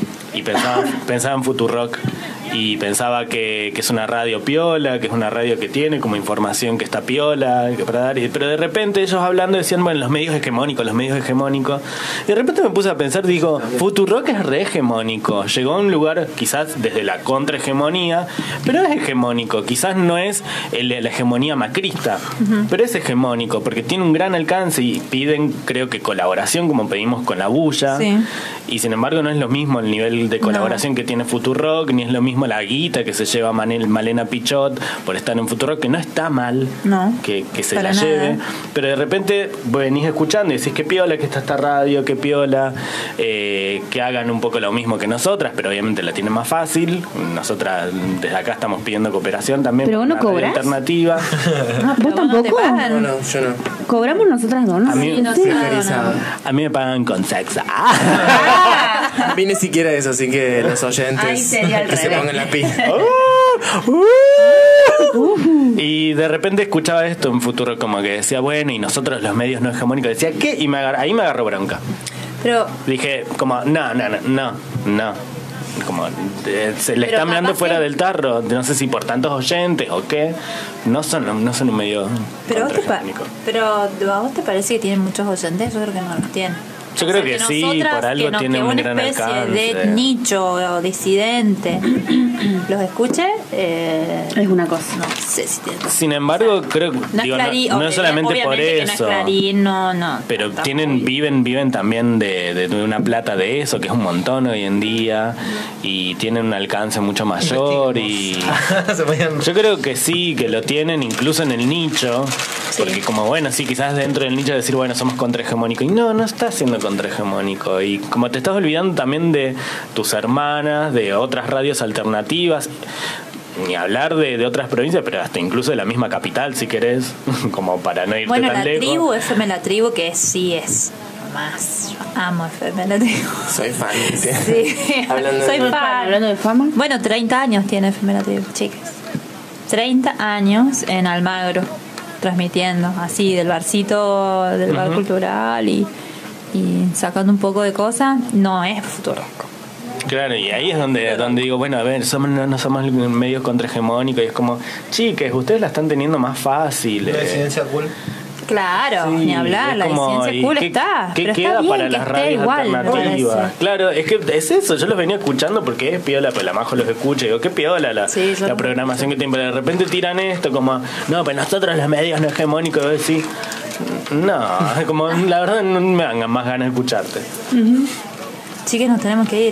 y pensaba, pensaba en Futurock, y pensaba que, que es una radio piola, que es una radio que tiene como información que está piola, que para dar, y- pero de repente ellos hablando decían, bueno, los medios hegemónicos, los medios hegemónicos, y de repente me puse a pensar, digo, Futurock es re hegemónico, llegó a un lugar quizás desde la contrahegemonía, pero es hegemónico, quizás no es el- la hegemonía macrista, pero es hegemónico, porque tiene un gran alcance, y piden, creo que colaboración, como pedimos con la bulla, Sí. y sin embargo no es lo mismo el nivel de colaboración que tiene Futurock, ni es lo mismo la guita que se lleva Manel, Malena Pichot por estar en Futurock, que no está mal No. que, que se Para la nada. lleve, pero de repente venís escuchando y decís que piola que está esta radio, que piola, eh, que hagan un poco lo mismo que nosotras, pero obviamente la tienen más fácil. Nosotras desde acá estamos pidiendo cooperación también. ¿Pero por vos no una radio cobrás? alternativa. ¿Vos tampoco? No, no, yo no. ¿Cobramos nosotras dos? ¿No? A mí, Sí. a mí me pagan con sexo. A mí ni siquiera eso, así que los Ahí oyentes sería al que se revés. pongan las pilas. Y de repente escuchaba esto en Futuro, como que decía, bueno, y nosotros los medios no hegemónicos, decía, ¿qué? Y me agar- ahí me agarró bronca. Pero Dije, como, no, no, no, no, no. Como, eh, se le Pero está mirando capaz fuera que- del tarro, no sé si por tantos oyentes o qué. No son, no son un medio Pero, vos te pa- contrahegemónico. pero ¿a vos te parece que tienen muchos oyentes? Yo creo que no los tienen. Yo creo que sí, nosotras, por algo que no- tiene que un una gran especie alcance. de nicho o disidente los escuche, eh, es una cosa. No sé si tiene. Sin embargo, creo que No, digo, es Clarín, no, no obvia- es solamente por obviamente que no es eso. Clarín, no, no. Pero tienen, viven, viven también de, de- de una plata de eso, que es un montón hoy en día, y tienen un alcance mucho mayor y yo creo que sí, que lo tienen incluso en el nicho, porque como bueno, sí, quizás dentro del nicho decir, bueno, somos contrahegemónicos, y no, no estás siendo contrahegemónico, y como te estás olvidando también de tus hermanas, de otras radios alternativas, ni hablar de, de otras provincias, pero hasta incluso de la misma capital, si querés, como para no irte Bueno, tan la lejos. tribu, F M La Tribu, que sí es más. Yo amo F M L T V. Soy fan. Sí. Sí. Hablando Soy de- fan. Hablando de fama. Bueno, treinta años tiene F M L T V, chicas. treinta años en Almagro, transmitiendo así del barcito, del bar Ujú. cultural y, y sacando un poco de cosas. No es futuro. Claro, y ahí es donde, donde digo, bueno, a ver, somos, no, no somos medios contrahegemónicos y es como, chiques, ustedes la están teniendo más fácil. La eh. disidencia cool. Claro, Sí, ni hablar, es la como, disidencia ¿y cool qué- está. ¿Qué pero queda está bien para que las esté radios igual, me alternativas? parece. Claro, es que es eso, yo los venía escuchando porque es piola, pues la Majo los escucha y digo, qué piola la, Sí, yo la no- programación que tienen, pero de repente tiran esto como, no, pues nosotros los medios no hegemónicos, y vos decís, no, como la verdad no me dan más ganas de escucharte. Chicas, nos tenemos que ir.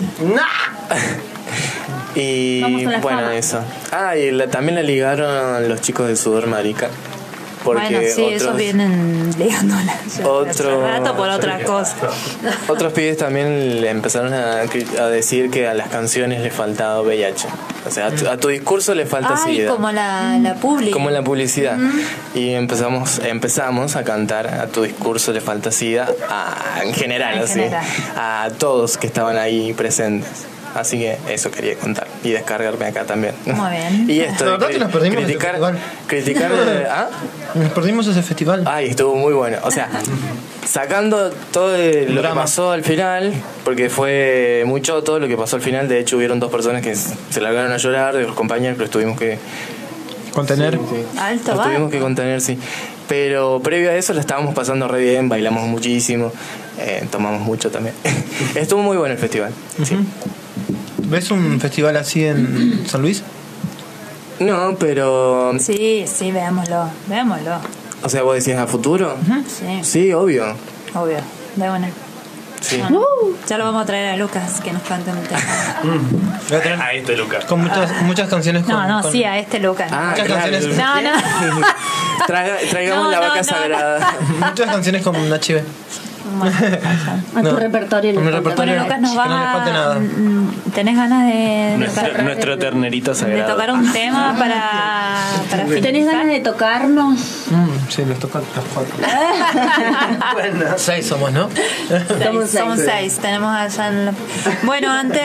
Y Vamos con la bueno, fama. eso. Ah, y la- también la ligaron los chicos de Sudor Marica. Porque Bueno, sí, otros, esos vienen ligándola. ya Otro- hace rato por otra cosa. otros pibes también le empezaron a, cri- a decir que a las canciones le faltaba V I H. O sea, a tu, a tu discurso le falta Ay, SIDA. como la, la publi. Como en la publicidad. Ujú. Y empezamos empezamos a cantar a tu discurso le falta SIDA a- en general, En así. general. A todos que estaban ahí presentes. Así que eso quería contar y descargarme acá también. Muy bien. Y esto La de verdad que cri- nos perdimos ese criticar, festival. criticar ¿ah? Nos perdimos ese festival. Ay, estuvo muy bueno. O sea, sacando todo de lo que pasó al final, porque fue mucho todo lo que pasó al final. De hecho, hubieron dos personas que se largaron a llorar de los compañeros, pero tuvimos que Contener. Sí, sí. Alto, Nos va. tuvimos que contener, sí. Pero previo a eso la estábamos pasando re bien, bailamos muchísimo, eh, tomamos mucho también. Estuvo muy bueno el festival. Sí. ¿Ves un festival así en San Luis? No, pero. Sí, sí, veámoslo, veámoslo. O sea, vos decías a futuro. Sí, Sí, obvio. obvio, de una. Sí. Bueno, ya lo vamos a traer a Lucas que nos cante un tema. Voy a tener A este Lucas. con muchas, muchas canciones con, No, no, con- sí, a este Lucas. Ah, muchas claro. canciones. No, no. Traiga- traigamos No, la no, vaca no, sagrada. Muchas canciones con Nachi B. A tu No. repertorio. A mi le falta. repertorio. Bueno, Lucas nos Que no le falte va. nada. mm, ¿Tenés ganas de, de, Nuestro, tocar, nuestro ternerito de sagrado. tocar un tema para, para ¿Tenés finalizar? ganas de tocarnos? Mm, sí, los toca los cuatro. Bueno, seis somos, ¿no? Seis, Somos seis. somos seis. Tenemos allá en la... Bueno, antes.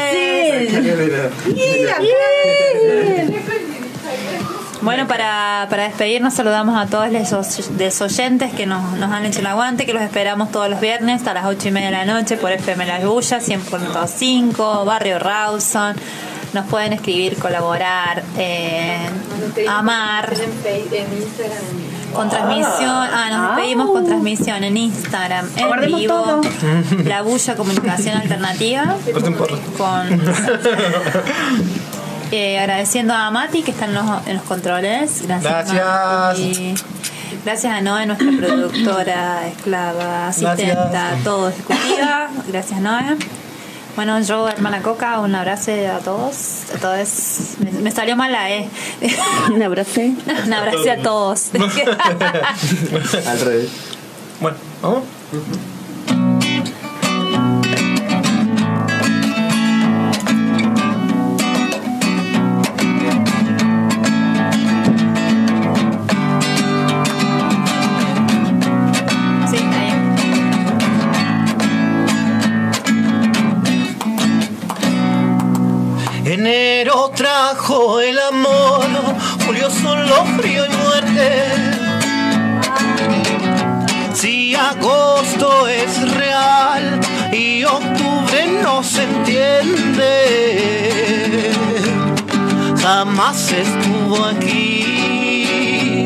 Bueno, para, para despedirnos saludamos a todos los desoyentes que nos, nos han hecho el aguante, que los esperamos todos los viernes a las ocho y media de la noche por F M La Bulla, cien punto cinco, Barrio Rawson. Nos pueden escribir, colaborar, eh, amar. Con transmisión, ah, nos despedimos con transmisión en Instagram, en Guardemos vivo, todo. La Bulla Comunicación Alternativa, Corten porro. con eh, agradeciendo a Mati que está en los, en los controles. Gracias. Gracias. Mati. Gracias a Noé, nuestra productora, esclava, asistenta, Gracias. todo ejecutiva. Gracias, Noé. Bueno, yo, hermana Coca, un abrazo a todos. A todos. Me, me salió mal la E. Un abrazo. Un abrazo a todos. Al revés. Bueno, ¿vamos? Sí, ahí. Enero trajo el amor, julio solo frío y muerte. Si agosto es real y octubre no se entiende, jamás estuvo aquí.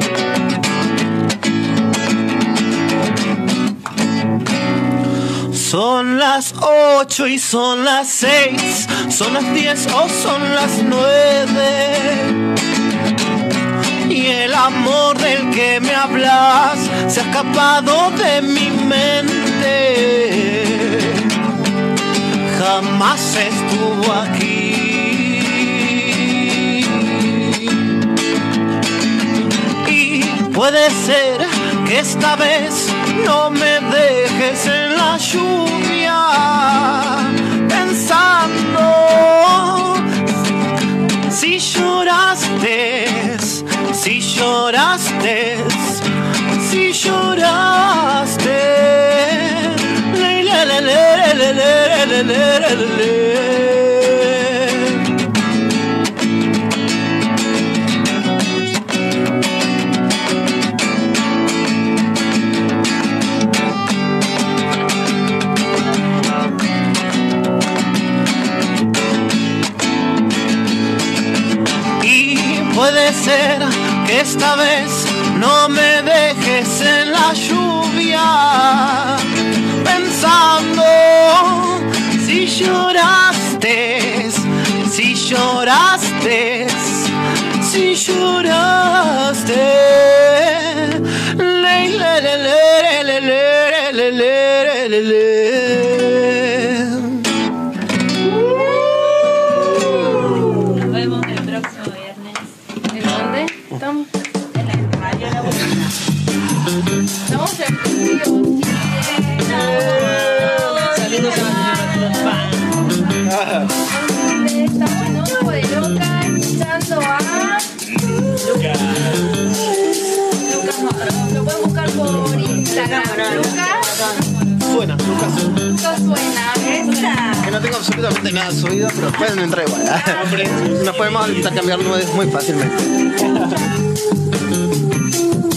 Son las ocho y son las seis, son las diez o son las nueve. Y el amor del que me hablas se ha escapado de mi mente. Jamás estuvo aquí. Y puede ser que esta vez no me dejes en la lluvia pensando si lloraste, si lloraste, si lloraste. Leila, le, le, le, le, le. Puede ser que esta vez no me dejes en la lluvia, pensando si lloraste, si lloraste, si lloraste. Le, le, le, le, le, le, le, le, le, le. Nos vemos el próximo viernes. ¿En dónde? Estamos en la radio La Bocina. Estamos en vivo. Saludos a Estamos en Ojo de Loca escuchando a Lucas. Lucas Moro. Lo pueden buscar por Instagram. Lucas. Suena, Lucas. Lucas suena. Esa. Que no tengo absolutamente nada subido, pero pueden entrar igual. ¿eh? Nos podemos intercambiar nudes muy fácilmente.